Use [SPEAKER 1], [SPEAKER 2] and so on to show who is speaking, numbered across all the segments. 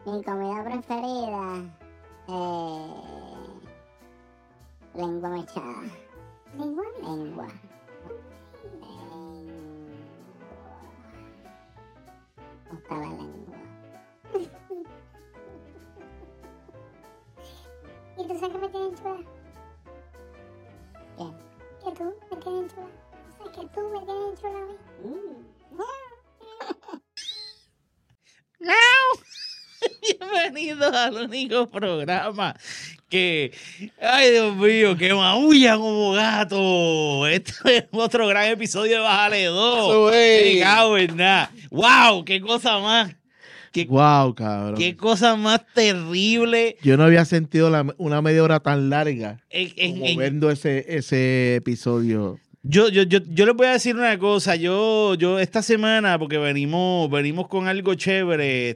[SPEAKER 1] Mi comida preferida, lengua mechada. ¿Lengua? Lengua. Me gusta la lengua.
[SPEAKER 2] ¿Y tú sabes que me tienes chula?
[SPEAKER 1] ¿Qué?
[SPEAKER 2] Que tú me tienes chula. O sea, que tú me tienes chula a mí.
[SPEAKER 3] Bienvenidos al único programa que, ay Dios mío, que maullan como gato. Este es otro gran episodio de Bájale 2. Me cago en nada. ¡Wow! ¡Qué cosa más!
[SPEAKER 4] Wow, cabrón.
[SPEAKER 3] ¡Qué cosa más terrible!
[SPEAKER 4] Yo no había sentido una media hora tan larga como
[SPEAKER 3] En-
[SPEAKER 4] viendo ese episodio.
[SPEAKER 3] Yo les voy a decir una cosa. Yo esta semana, porque venimos con algo chévere,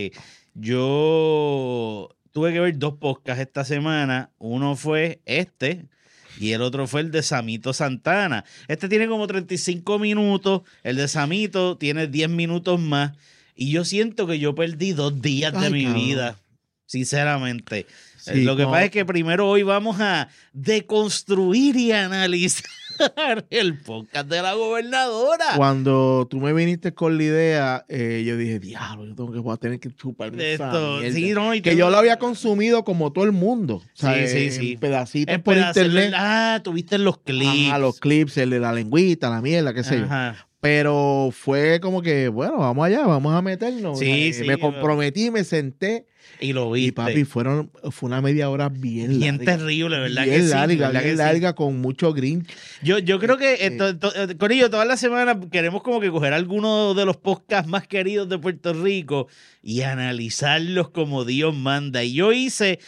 [SPEAKER 3] yo tuve que ver 2 podcasts esta semana. Uno fue y el otro fue el de Samito Santana. Este tiene como 35 minutos, el de Samito tiene 10 minutos más. Y yo siento que yo perdí 2 días de mi
[SPEAKER 4] cabrón.
[SPEAKER 3] vida, sinceramente.
[SPEAKER 4] Sí,
[SPEAKER 3] Lo que
[SPEAKER 4] no.
[SPEAKER 3] pasa es que primero hoy vamos a deconstruir y analizar el podcast de la gobernadora.
[SPEAKER 4] Cuando tú me viniste con la idea, yo dije, diablo, voy a tener que chuparme esa mierda.
[SPEAKER 3] Sí, no, y
[SPEAKER 4] Que yo lo había consumido como todo el mundo. O sea,
[SPEAKER 3] Sí.
[SPEAKER 4] en pedacitos
[SPEAKER 3] En
[SPEAKER 4] por
[SPEAKER 3] pedazos,
[SPEAKER 4] internet.
[SPEAKER 3] tuviste los clips.
[SPEAKER 4] Ajá, los clips, el de la lengüita, la mierda, qué sé yo.
[SPEAKER 3] Ajá.
[SPEAKER 4] Pero fue como que, bueno, vamos allá, vamos a meternos.
[SPEAKER 3] Sí, sí,
[SPEAKER 4] me comprometí, me senté.
[SPEAKER 3] Y lo
[SPEAKER 4] Y
[SPEAKER 3] viste.
[SPEAKER 4] papi, fue una media hora bien larga.
[SPEAKER 3] terrible, ¿verdad?
[SPEAKER 4] Bien
[SPEAKER 3] que sí,
[SPEAKER 4] larga,
[SPEAKER 3] ¿verdad
[SPEAKER 4] bien
[SPEAKER 3] que sí?
[SPEAKER 4] larga, con mucho Grinch.
[SPEAKER 3] Yo creo que Corillo, toda la semana queremos como que coger algunos de los podcasts más queridos de Puerto Rico y analizarlos como Dios manda. Y yo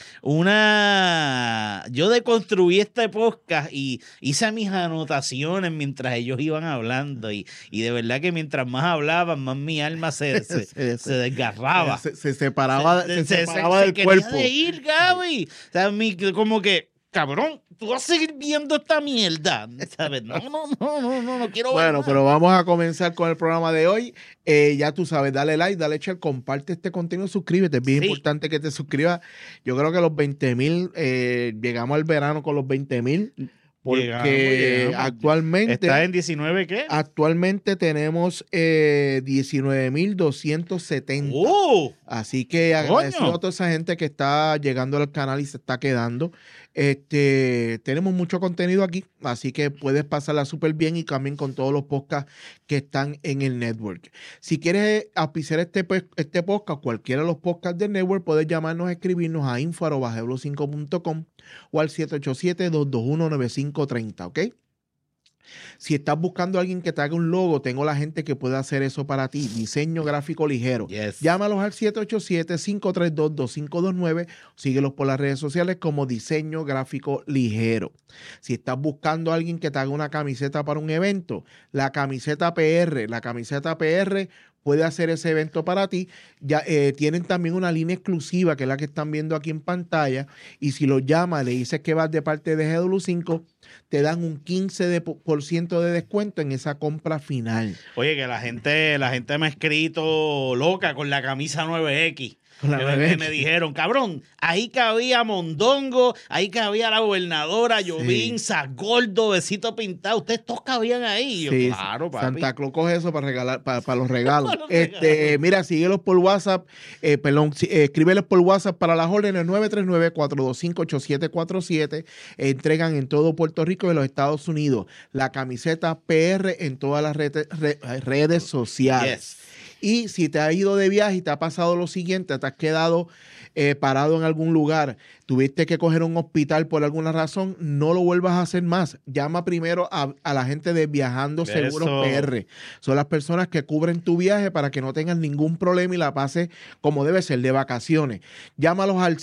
[SPEAKER 3] yo deconstruí este podcast y hice mis anotaciones mientras ellos iban hablando. Y de verdad que mientras más hablaban, más mi alma se desgarraba.
[SPEAKER 4] Se separaba, se separaba del
[SPEAKER 3] quería
[SPEAKER 4] cuerpo.
[SPEAKER 3] de ir, Gaby. O sea, como que, cabrón, tú vas a seguir viendo esta mierda, ¿sabes? No quiero ver
[SPEAKER 4] Bueno,
[SPEAKER 3] más.
[SPEAKER 4] pero vamos a comenzar con el programa de hoy. Ya tú sabes, dale like, dale share, comparte este contenido, suscríbete. Es bien
[SPEAKER 3] Sí.
[SPEAKER 4] importante que te suscribas. Yo creo que los 20,000, llegamos al verano con los 20,000. Porque
[SPEAKER 3] Llegamos.
[SPEAKER 4] actualmente...
[SPEAKER 3] ¿Estás en 19 qué?
[SPEAKER 4] Actualmente tenemos 19,270. Así que agradecido
[SPEAKER 3] ¡Coño!
[SPEAKER 4] a toda esa gente que está llegando al canal y se está quedando. Tenemos mucho contenido aquí, así que puedes pasarla súper bien y también con todos los podcasts que están en el network. Si quieres auspiciar este podcast, cualquiera de los podcasts del network, puedes llamarnos, escribirnos a info@bajeblo5.com o al 787-221-9530, ¿ok? Si estás buscando a alguien que te haga un logo, tengo la gente que puede hacer eso para ti. Diseño gráfico ligero.
[SPEAKER 3] Yes.
[SPEAKER 4] Llámalos al 787-532-2529. Síguelos por las redes sociales como Diseño Gráfico Ligero. Si estás buscando a alguien que te haga una camiseta para un evento, la camiseta PR puede hacer ese evento para ti. Ya tienen también una línea exclusiva que es la que están viendo aquí en pantalla. Y si lo llamas, le dices que vas de parte de GW5, te dan un 15% de descuento en esa compra final.
[SPEAKER 3] Oye, que la gente me ha escrito loca con la camisa 9X. Que me dijeron, cabrón, ahí cabía Mondongo, ahí cabía la gobernadora, Jovín, Gordo, Besito Pintado, ustedes todos cabían ahí.
[SPEAKER 4] Sí,
[SPEAKER 3] yo, claro, papi.
[SPEAKER 4] Santa Claus coge eso para regalar, para los regalos.
[SPEAKER 3] Para los regalos.
[SPEAKER 4] Mira, síguelos por WhatsApp, escríbeles por WhatsApp para las órdenes 939-425-8747. Entregan en todo Puerto Rico y en los Estados Unidos la camiseta PR en todas las redes sociales.
[SPEAKER 3] Yes.
[SPEAKER 4] Y si te has ido de viaje y te ha pasado lo siguiente, te has quedado parado en algún lugar, tuviste que coger un hospital por alguna razón, no lo vuelvas a hacer más. Llama primero a la gente de Viajando Seguros PR. Son las personas que cubren tu viaje para que no tengas ningún problema y la pases como debe ser, de vacaciones. Llámalos al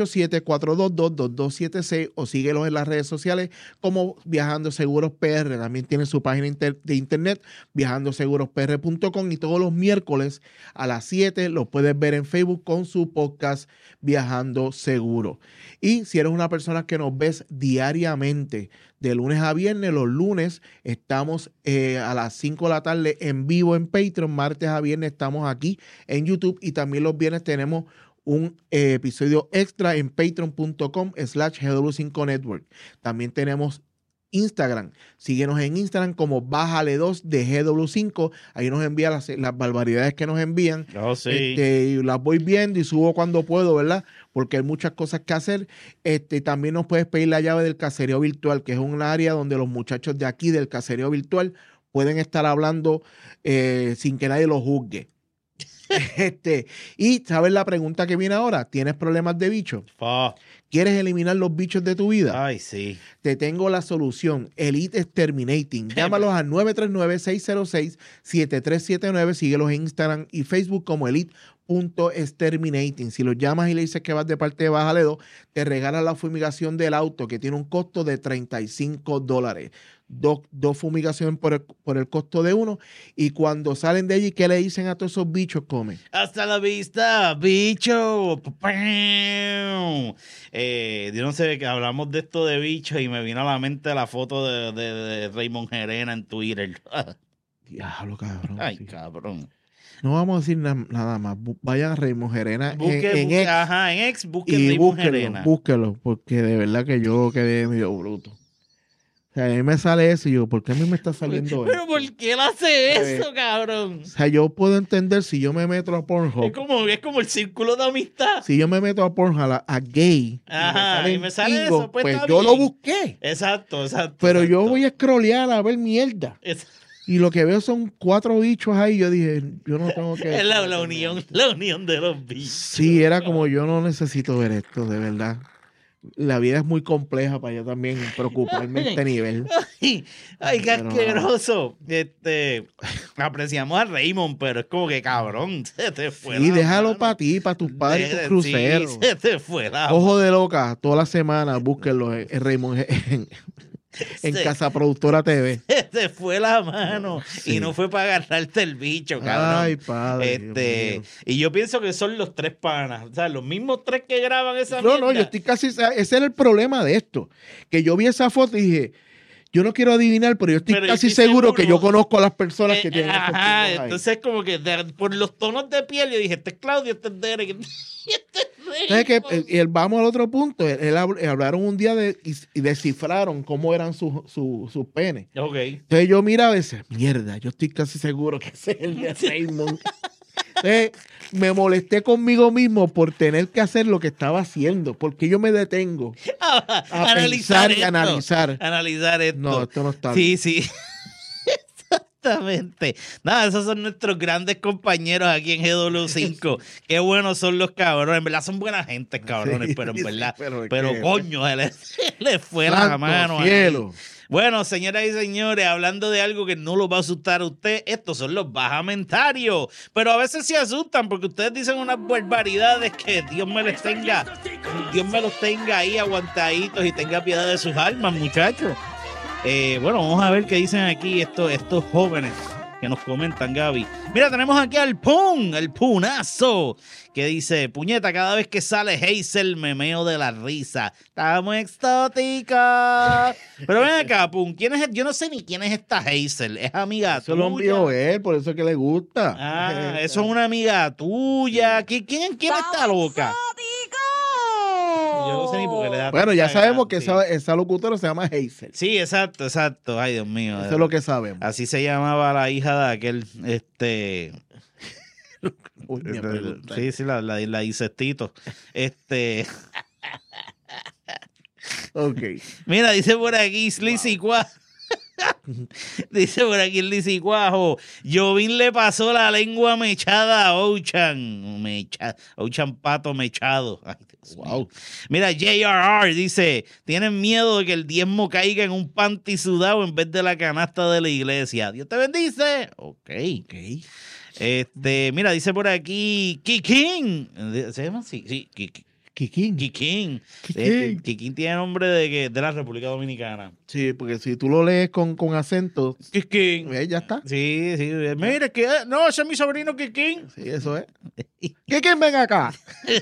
[SPEAKER 4] 787-422-2276 o síguelos en las redes sociales como Viajando Seguros PR. También tienen su página de internet, viajandosegurospr.com, y todos los miércoles a las 7 los puedes ver en Facebook con su podcast Viajando Seguro. Y si eres una persona que nos ves diariamente, de lunes a viernes, los lunes estamos a las 5 de la tarde en vivo en Patreon, martes a viernes estamos aquí en YouTube y también los viernes tenemos un episodio extra en patreon.com/GW5Network. También tenemos Instagram. Síguenos en Instagram como Bájale2 de GW5. Ahí nos envía las barbaridades que nos envían.
[SPEAKER 3] Oh, sí.
[SPEAKER 4] Y las voy viendo y subo cuando puedo, ¿verdad? Porque hay muchas cosas que hacer. También nos puedes pedir la llave del caserío virtual, que es un área donde los muchachos de aquí del caserío virtual pueden estar hablando sin que nadie los juzgue. Y ¿sabes la pregunta que viene ahora? ¿Tienes problemas de bichos? ¿Quieres eliminar los bichos de tu vida?
[SPEAKER 3] Ay, sí.
[SPEAKER 4] Te tengo la solución. Elite Exterminating. Llámalos al 939-606-7379. Síguelos en Instagram y Facebook como Elite.exterminating. Si los llamas y le dices que vas de parte de Bájale 2, te regalan la fumigación del auto, que tiene un costo de $35. Dos fumigaciones por el costo de uno. Y cuando salen de allí, ¿qué le dicen a todos esos bichos? Comen.
[SPEAKER 3] Hasta la vista, bicho. Yo no sé, que hablamos de esto de bichos y me vino a la mente la foto de Raymond Gerena en Twitter.
[SPEAKER 4] Diablo, cabrón.
[SPEAKER 3] Ay,
[SPEAKER 4] Sí.
[SPEAKER 3] cabrón.
[SPEAKER 4] No vamos a decir nada más. Vayan a Raymond Gerena en X
[SPEAKER 3] Ajá, en X, busquen
[SPEAKER 4] y
[SPEAKER 3] Raymond Gerena.
[SPEAKER 4] búsquelo, porque de verdad que yo quedé medio bruto. O sea, a mí me sale eso y yo, ¿por qué a mí me está saliendo
[SPEAKER 3] Pero
[SPEAKER 4] eso?
[SPEAKER 3] ¿por qué él hace eso, cabrón?
[SPEAKER 4] O sea, yo puedo entender si yo me meto a Pornhub.
[SPEAKER 3] Es como el círculo de amistad.
[SPEAKER 4] Si yo me meto a Pornhub a gay
[SPEAKER 3] Ajá, y me sale
[SPEAKER 4] bingo,
[SPEAKER 3] eso, pues está
[SPEAKER 4] yo
[SPEAKER 3] bien.
[SPEAKER 4] lo busqué.
[SPEAKER 3] Exacto.
[SPEAKER 4] Pero yo
[SPEAKER 3] exacto.
[SPEAKER 4] voy a scrollear a ver mierda. Y lo que veo son 4 bichos ahí. Yo dije, yo no tengo que...
[SPEAKER 3] Es la unión de los bichos.
[SPEAKER 4] Sí, era como yo no necesito ver esto, de verdad. La vida es muy compleja para yo también preocuparme a este nivel.
[SPEAKER 3] Ay, qué
[SPEAKER 4] Pero-
[SPEAKER 3] asqueroso. Apreciamos a Raymond, pero es como que cabrón, se te fue
[SPEAKER 4] Sí,
[SPEAKER 3] la
[SPEAKER 4] déjalo
[SPEAKER 3] mano.
[SPEAKER 4] para ti, para tus padres y tus cruceros.
[SPEAKER 3] Sí, se te fue la
[SPEAKER 4] Ojo de loca, toda la semana, búsquenlo en Raymond en
[SPEAKER 3] Se-
[SPEAKER 4] Casa Productora TV.
[SPEAKER 3] Se te fue la mano
[SPEAKER 4] Sí.
[SPEAKER 3] y no fue para agarrarte el bicho, cabrón.
[SPEAKER 4] Ay, padre. Dios mío.
[SPEAKER 3] Y yo pienso que son los 3 panas, o sea, los mismos 3 que graban esa
[SPEAKER 4] No,
[SPEAKER 3] mierda.
[SPEAKER 4] yo estoy casi. Ese era el problema de esto. Que yo vi esa foto y dije, yo no quiero adivinar, pero yo estoy
[SPEAKER 3] Pero yo
[SPEAKER 4] casi
[SPEAKER 3] estoy
[SPEAKER 4] seguro
[SPEAKER 3] seguro.
[SPEAKER 4] que yo conozco a las personas que tienen estos
[SPEAKER 3] Ajá,
[SPEAKER 4] tipos ahí.
[SPEAKER 3] entonces como que por los tonos de piel yo dije, este es Claudio, este es Derek, este es
[SPEAKER 4] ¿Sabes qué?
[SPEAKER 3] Raymond.
[SPEAKER 4] Vamos al otro punto. Hablaron un día y descifraron cómo eran sus penes.
[SPEAKER 3] Ok.
[SPEAKER 4] Entonces yo miraba y decía, mierda, yo estoy casi seguro que ese es el de Raymond. Entonces me molesté conmigo mismo por tener que hacer lo que estaba haciendo, porque yo me detengo a
[SPEAKER 3] Analizar
[SPEAKER 4] pensar y
[SPEAKER 3] esto.
[SPEAKER 4] analizar esto.
[SPEAKER 3] No,
[SPEAKER 4] esto no está
[SPEAKER 3] Sí, sí. Exactamente. Nada, esos son nuestros grandes compañeros aquí en GW5. Qué buenos son los cabrones. En verdad son buenas gentes, cabrones,
[SPEAKER 4] Sí,
[SPEAKER 3] pero en
[SPEAKER 4] sí,
[SPEAKER 3] verdad.
[SPEAKER 4] pero es
[SPEAKER 3] Pero
[SPEAKER 4] que-
[SPEAKER 3] coño, se le fue la
[SPEAKER 4] Santo
[SPEAKER 3] mano ahí.
[SPEAKER 4] cielo.
[SPEAKER 3] Bueno, señoras y señores, hablando de algo que no los va a asustar a usted, estos son los bajamentarios. Pero a veces se asustan porque ustedes dicen unas barbaridades que Dios me los tenga ahí aguantaditos y tenga piedad de sus almas, muchachos. Bueno, vamos a ver qué dicen aquí estos jóvenes que nos comentan, Gaby. Mira, tenemos aquí al Pun, el Punazo, que dice, puñeta, cada vez que sale Hazel me meo de la risa. Está muy exótica. Pero ven acá, Pun, ¿quién es? Yo no sé ni quién es esta Hazel. ¿Es amiga
[SPEAKER 4] Eso lo
[SPEAKER 3] tuya?
[SPEAKER 4] envió él, por eso es que le gusta.
[SPEAKER 3] Ah, eso es una amiga tuya. ¿Quién está loca? Yo no sé ni por qué le da
[SPEAKER 4] Bueno, ya
[SPEAKER 3] tanta
[SPEAKER 4] sabemos que
[SPEAKER 3] gana,
[SPEAKER 4] esa locutora se llama Hazel.
[SPEAKER 3] Sí, exacto. Ay, Dios mío.
[SPEAKER 4] Eso es lo que sabemos.
[SPEAKER 3] Así se llamaba la hija de aquel,
[SPEAKER 4] Uy, me pregunta.
[SPEAKER 3] sí, la Isestito.
[SPEAKER 4] Ok.
[SPEAKER 3] Mira, dice por aquí Lizzy Cuajo. Dice por aquí Lizzy Cuajo. Jovín le pasó la lengua mechada a Ochan. Ochan Pato mechado. Ay, Dios mío. Mira, JRR dice, tienen miedo de que el diezmo caiga en un panty sudado en vez de la canasta de la iglesia. Dios te bendice. Ok. Mira, dice por aquí Kikín. ¿Se llama así? Sí,
[SPEAKER 4] Kikín.
[SPEAKER 3] Kikín.
[SPEAKER 4] Kikín.
[SPEAKER 3] Kikín tiene nombre de la República Dominicana.
[SPEAKER 4] Sí, porque si tú lo lees con acento,
[SPEAKER 3] Kikín.
[SPEAKER 4] ya está.
[SPEAKER 3] Sí. Mira, que no, ese es mi sobrino Kikín.
[SPEAKER 4] Sí, eso es. Kikín, ven acá.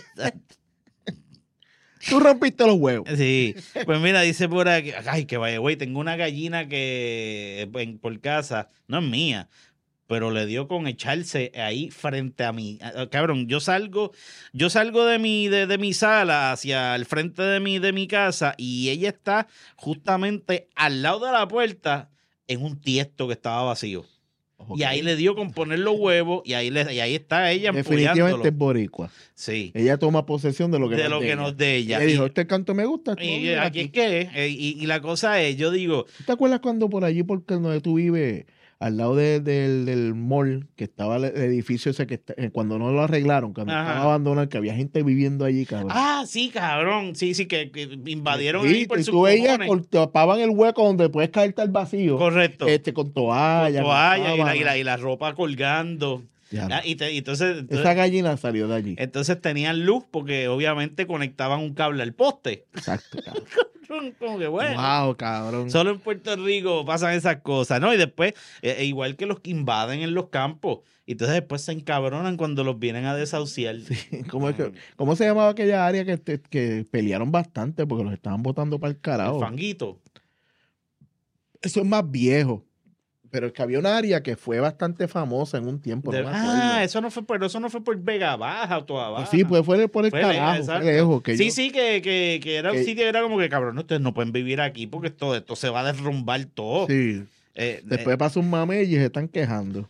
[SPEAKER 4] Tú rompiste los huevos.
[SPEAKER 3] Sí. Pues mira, dice por aquí. Ay, que vaya, güey, tengo una gallina que por casa, no es mía. pero le dio con echarse ahí frente a mí. Cabrón, yo salgo de mi sala hacia el frente de mi casa y ella está justamente al lado de la puerta en un tiesto que estaba vacío.
[SPEAKER 4] Ok.
[SPEAKER 3] Y ahí le dio con poner los huevos y ahí está ella
[SPEAKER 4] Definitivamente
[SPEAKER 3] apoyándolo.
[SPEAKER 4] es boricua.
[SPEAKER 3] Sí.
[SPEAKER 4] Ella toma posesión de lo que
[SPEAKER 3] De
[SPEAKER 4] no
[SPEAKER 3] lo
[SPEAKER 4] es de
[SPEAKER 3] que
[SPEAKER 4] ella.
[SPEAKER 3] no es de ella.
[SPEAKER 4] Le dijo, este canto me gusta.
[SPEAKER 3] Y
[SPEAKER 4] mira
[SPEAKER 3] aquí es que y la cosa es, yo digo,
[SPEAKER 4] ¿Tú te acuerdas cuando por allí, porque donde tú vives, al lado del mall, que estaba el edificio ese cuando no lo arreglaron, cuando
[SPEAKER 3] Ajá.
[SPEAKER 4] estaba abandonado, que había gente viviendo allí, cabrón?
[SPEAKER 3] sí, cabrón, sí, que invadieron
[SPEAKER 4] Sí,
[SPEAKER 3] ahí por
[SPEAKER 4] y
[SPEAKER 3] sus
[SPEAKER 4] tú veías,
[SPEAKER 3] cojones.
[SPEAKER 4] tapaban el hueco donde puedes caerte al vacío.
[SPEAKER 3] Correcto.
[SPEAKER 4] Con
[SPEAKER 3] Con
[SPEAKER 4] toalla.
[SPEAKER 3] toalla
[SPEAKER 4] con
[SPEAKER 3] y la ropa colgando.
[SPEAKER 4] Ya,
[SPEAKER 3] Entonces,
[SPEAKER 4] esa gallina salió de allí.
[SPEAKER 3] entonces tenían luz porque obviamente conectaban un cable al poste.
[SPEAKER 4] Exacto, cabrón.
[SPEAKER 3] Como que bueno.
[SPEAKER 4] Wow, cabrón.
[SPEAKER 3] Solo en Puerto Rico pasan esas cosas, ¿no? Y después, igual que los que invaden en los campos, y entonces después se encabronan cuando los vienen a desahuciar.
[SPEAKER 4] ¿Cómo se llamaba aquella área que pelearon bastante porque los estaban botando para el
[SPEAKER 3] El
[SPEAKER 4] carajo?
[SPEAKER 3] fanguito.
[SPEAKER 4] Eso es más viejo. Pero es que había una área que fue bastante famosa en un tiempo. No me acuerdo.
[SPEAKER 3] Eso no fue por Vega Baja o Toa Baja.
[SPEAKER 4] Pues sí, pues fue por el
[SPEAKER 3] Fue
[SPEAKER 4] carajo.
[SPEAKER 3] exacto.
[SPEAKER 4] Fue lejos.
[SPEAKER 3] Sí, que era un sitio, era como que, cabrón, ustedes no pueden vivir aquí porque esto se va a derrumbar todo.
[SPEAKER 4] Sí. Después pasa un mame y se están quejando.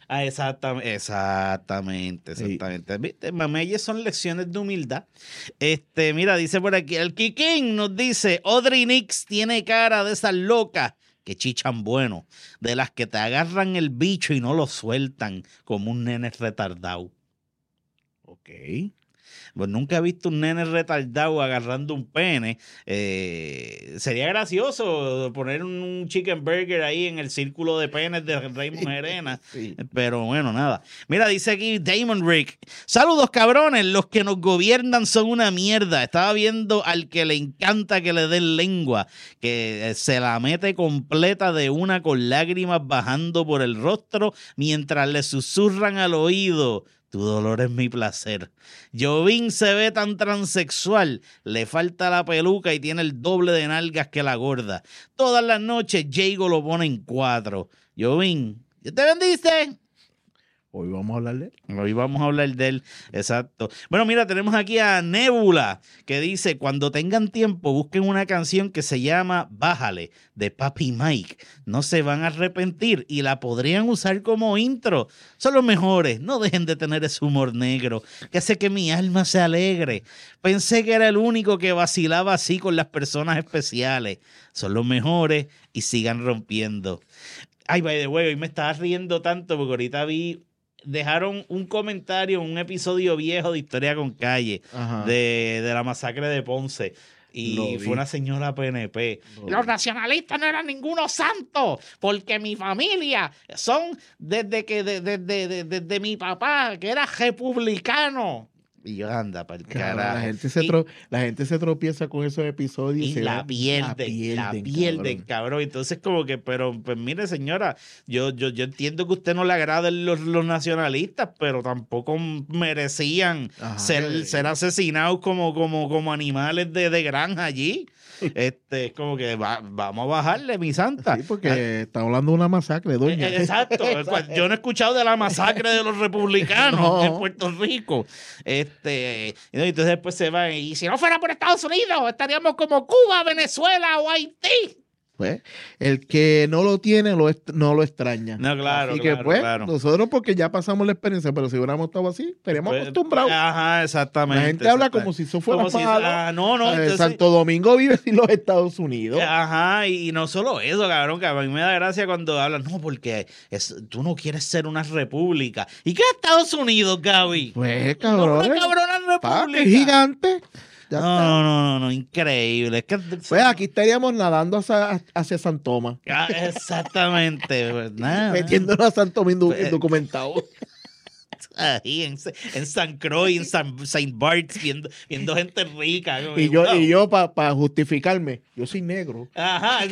[SPEAKER 3] Exactamente.
[SPEAKER 4] Sí.
[SPEAKER 3] ¿Viste? Mameyes son lecciones de humildad. Mira, dice por aquí, el Kikín nos dice, Audrey Nix tiene cara de esas locas que chichan bueno, de las que te agarran el bicho y no lo sueltan como un nene retardado.
[SPEAKER 4] Ok.
[SPEAKER 3] Pues nunca he visto un nene retardado agarrando un pene. Sería gracioso poner un chicken burger ahí en el círculo de penes de Raymond Arena.
[SPEAKER 4] Sí.
[SPEAKER 3] Pero bueno, nada. Mira, dice aquí Damon Rick. Saludos, cabrones. Los que nos gobiernan son una mierda. Estaba viendo al que le encanta que le den lengua, que se la mete completa de una con lágrimas bajando por el rostro mientras le susurran al oído. Tu dolor es mi placer. Jovín se ve tan transexual, le falta la peluca y tiene el doble de nalgas que la gorda. Todas las noches Jago lo pone en 4. Jovín, Dios te bendice.
[SPEAKER 4] Hoy vamos a hablar de él.
[SPEAKER 3] Hoy vamos a hablar de él, exacto. Bueno, mira, tenemos aquí a Nebula, que dice, cuando tengan tiempo, busquen una canción que se llama Bájale, de Papi Mike. No se van a arrepentir y la podrían usar como intro. Son los mejores, no dejen de tener ese humor negro, que hace que mi alma se alegre. Pensé que era el único que vacilaba así con las personas especiales. Son los mejores y sigan rompiendo. Ay, by the way, hoy me estaba riendo tanto porque ahorita dejaron un comentario en un episodio viejo de Historia con Calle
[SPEAKER 4] Ajá.
[SPEAKER 3] de la masacre de Ponce. Y fue una señora PNP. Los nacionalistas no eran ninguno santo, porque mi familia son desde mi papá, que era republicano. Y yo, anda, para el carajo.
[SPEAKER 4] La gente se tropieza con esos episodios
[SPEAKER 3] y la pierden, cabrón. Entonces, como que, pero, pues mire, señora, yo entiendo que a usted no le agraden los nacionalistas, pero tampoco merecían ser asesinados como animales de granja allí. Es como que vamos a bajarle, mi santa.
[SPEAKER 4] Sí, porque estamos hablando de una masacre, doña.
[SPEAKER 3] Exacto. Yo no he escuchado de la masacre de los republicanos en Puerto Rico. Entonces después se van y si no fuera por Estados Unidos, estaríamos como Cuba, Venezuela o Haití.
[SPEAKER 4] Pues, el que no lo tiene no lo extraña.
[SPEAKER 3] No, claro,
[SPEAKER 4] así que,
[SPEAKER 3] claro.
[SPEAKER 4] nosotros porque ya pasamos la experiencia, pero si hubiéramos estado así, estaríamos acostumbrados.
[SPEAKER 3] Ajá, exactamente.
[SPEAKER 4] La gente habla como si eso fuera malo.
[SPEAKER 3] No. Entonces,
[SPEAKER 4] Santo Domingo vive sin los Estados Unidos.
[SPEAKER 3] Ajá, y no solo eso, cabrón, que a mí me da gracia cuando hablan, no, porque tú no quieres ser una república. ¿Y qué es Estados Unidos, Gaby?
[SPEAKER 4] Pues, cabrón.
[SPEAKER 3] No, una cabrona república.
[SPEAKER 4] Es gigante.
[SPEAKER 3] No, increíble. Es que,
[SPEAKER 4] pues aquí estaríamos nadando hacia San Tomás.
[SPEAKER 3] Exactamente. Pues,
[SPEAKER 4] metiéndonos a San Tomás indocumentado.
[SPEAKER 3] Ahí en San Croix, en Saint Bart's, viendo gente rica.
[SPEAKER 4] Y yo para justificarme, yo soy negro.
[SPEAKER 3] Ajá.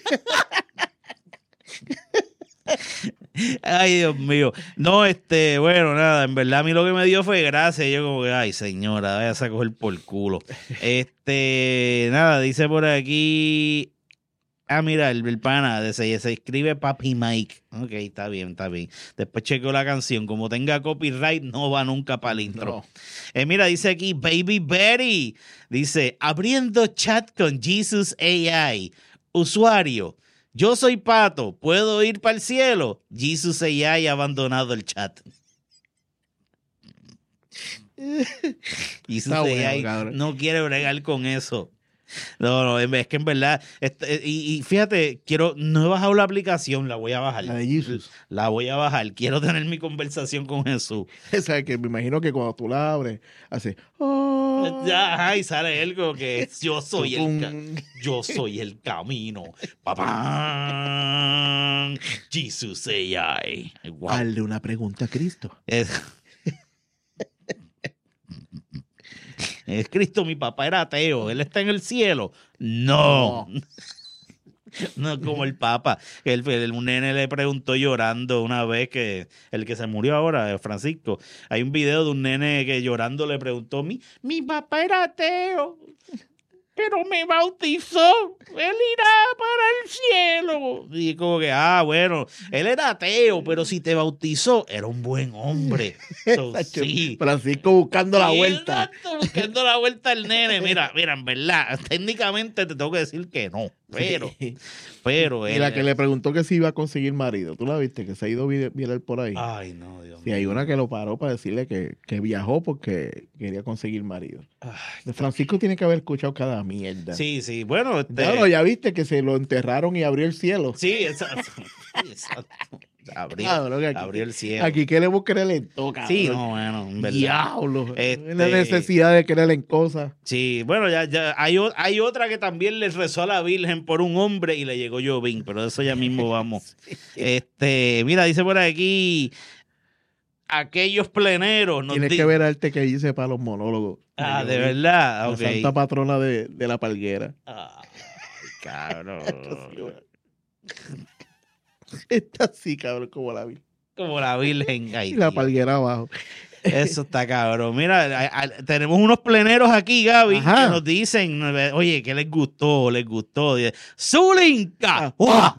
[SPEAKER 3] Ay, Dios mío. No, bueno, nada, en verdad a mí lo que me dio fue gracia. Yo como que, ay, señora, vaya a coger por culo. Nada, dice por aquí. Ah, mira, el pana se escribe Papi Mike. Ok, está bien, está bien. Después chequeo la canción. Como tenga copyright, no va nunca para el intro.
[SPEAKER 4] No.
[SPEAKER 3] Mira, dice aquí Baby Betty. Dice, abriendo chat con Jesus AI. Usuario, yo soy Pato. ¿Puedo ir para el cielo? Jesus AI ha abandonado el chat. Jesus
[SPEAKER 4] Está bueno,
[SPEAKER 3] AI
[SPEAKER 4] cabrón.
[SPEAKER 3] no quiere bregar con eso. No, es que en verdad, y fíjate, no he bajado la aplicación, la voy a bajar.
[SPEAKER 4] La de Jesus.
[SPEAKER 3] La voy a bajar, quiero tener mi conversación con Jesús.
[SPEAKER 4] O sea, que me imagino que cuando tú la abres, hace... "Oh".
[SPEAKER 3] Ya, ajá, y sale algo que yo soy
[SPEAKER 4] Tutum.
[SPEAKER 3] yo soy el camino. ¡Papán! Jesus AI. Wow.
[SPEAKER 4] Hazle una pregunta a Cristo.
[SPEAKER 3] Es Cristo, mi papá era ateo, él está en el cielo. No. No como el Papa. Un nene le preguntó llorando una vez que el que se murió ahora, Francisco. Hay un video de un nene que llorando le preguntó: mi papá era ateo, pero me bautizó. Él irá para el cielo. Y como que, bueno, él era ateo, pero si te bautizó, era un buen hombre. So, sí.
[SPEAKER 4] Francisco buscando la
[SPEAKER 3] Sí,
[SPEAKER 4] vuelta.
[SPEAKER 3] exacto, buscando la vuelta al nene. Mira, en verdad, técnicamente te tengo que decir que no. Pero
[SPEAKER 4] Y la que le preguntó que si iba a conseguir marido. ¿Tú la viste? Que se ha ido viral por ahí.
[SPEAKER 3] Ay, no, Dios
[SPEAKER 4] Sí, hay una que lo paró para decirle que viajó porque quería conseguir marido.
[SPEAKER 3] Ay,
[SPEAKER 4] De Francisco tiene que haber escuchado cada mierda.
[SPEAKER 3] sí, bueno,
[SPEAKER 4] Claro, ya viste que se lo enterraron y abrió el cielo.
[SPEAKER 3] sí, exacto. Exacto.
[SPEAKER 4] Cabrón,
[SPEAKER 3] Abrió el cielo.
[SPEAKER 4] Aquí queremos creer en todo, cabrón.
[SPEAKER 3] Sí, no, bueno, en verdad.
[SPEAKER 4] Diablo.
[SPEAKER 3] Este-
[SPEAKER 4] La necesidad de creer en cosas.
[SPEAKER 3] Sí, bueno, ya hay otra que también le rezó a la Virgen por un hombre y le llegó Jovín, pero de eso ya mismo vamos. Mira, dice por aquí, aquellos pleneros nos
[SPEAKER 4] Tienes
[SPEAKER 3] di-
[SPEAKER 4] que ver arte que hice para los monólogos.
[SPEAKER 3] de verdad,
[SPEAKER 4] La
[SPEAKER 3] ok.
[SPEAKER 4] santa patrona de la palguera.
[SPEAKER 3] Ay, cabrón.
[SPEAKER 4] Está así, cabrón, como la vi.
[SPEAKER 3] Como la Virgen. Ay,
[SPEAKER 4] Y la
[SPEAKER 3] Dios.
[SPEAKER 4] palguera abajo.
[SPEAKER 3] Eso está cabrón. Mira, tenemos unos pleneros aquí, Gaby,
[SPEAKER 4] Ajá.
[SPEAKER 3] que nos dicen, oye, ¿qué les gustó? ¿Les gustó? Dice, ¡Zulinka!
[SPEAKER 4] Ah.
[SPEAKER 3] ¡Uah!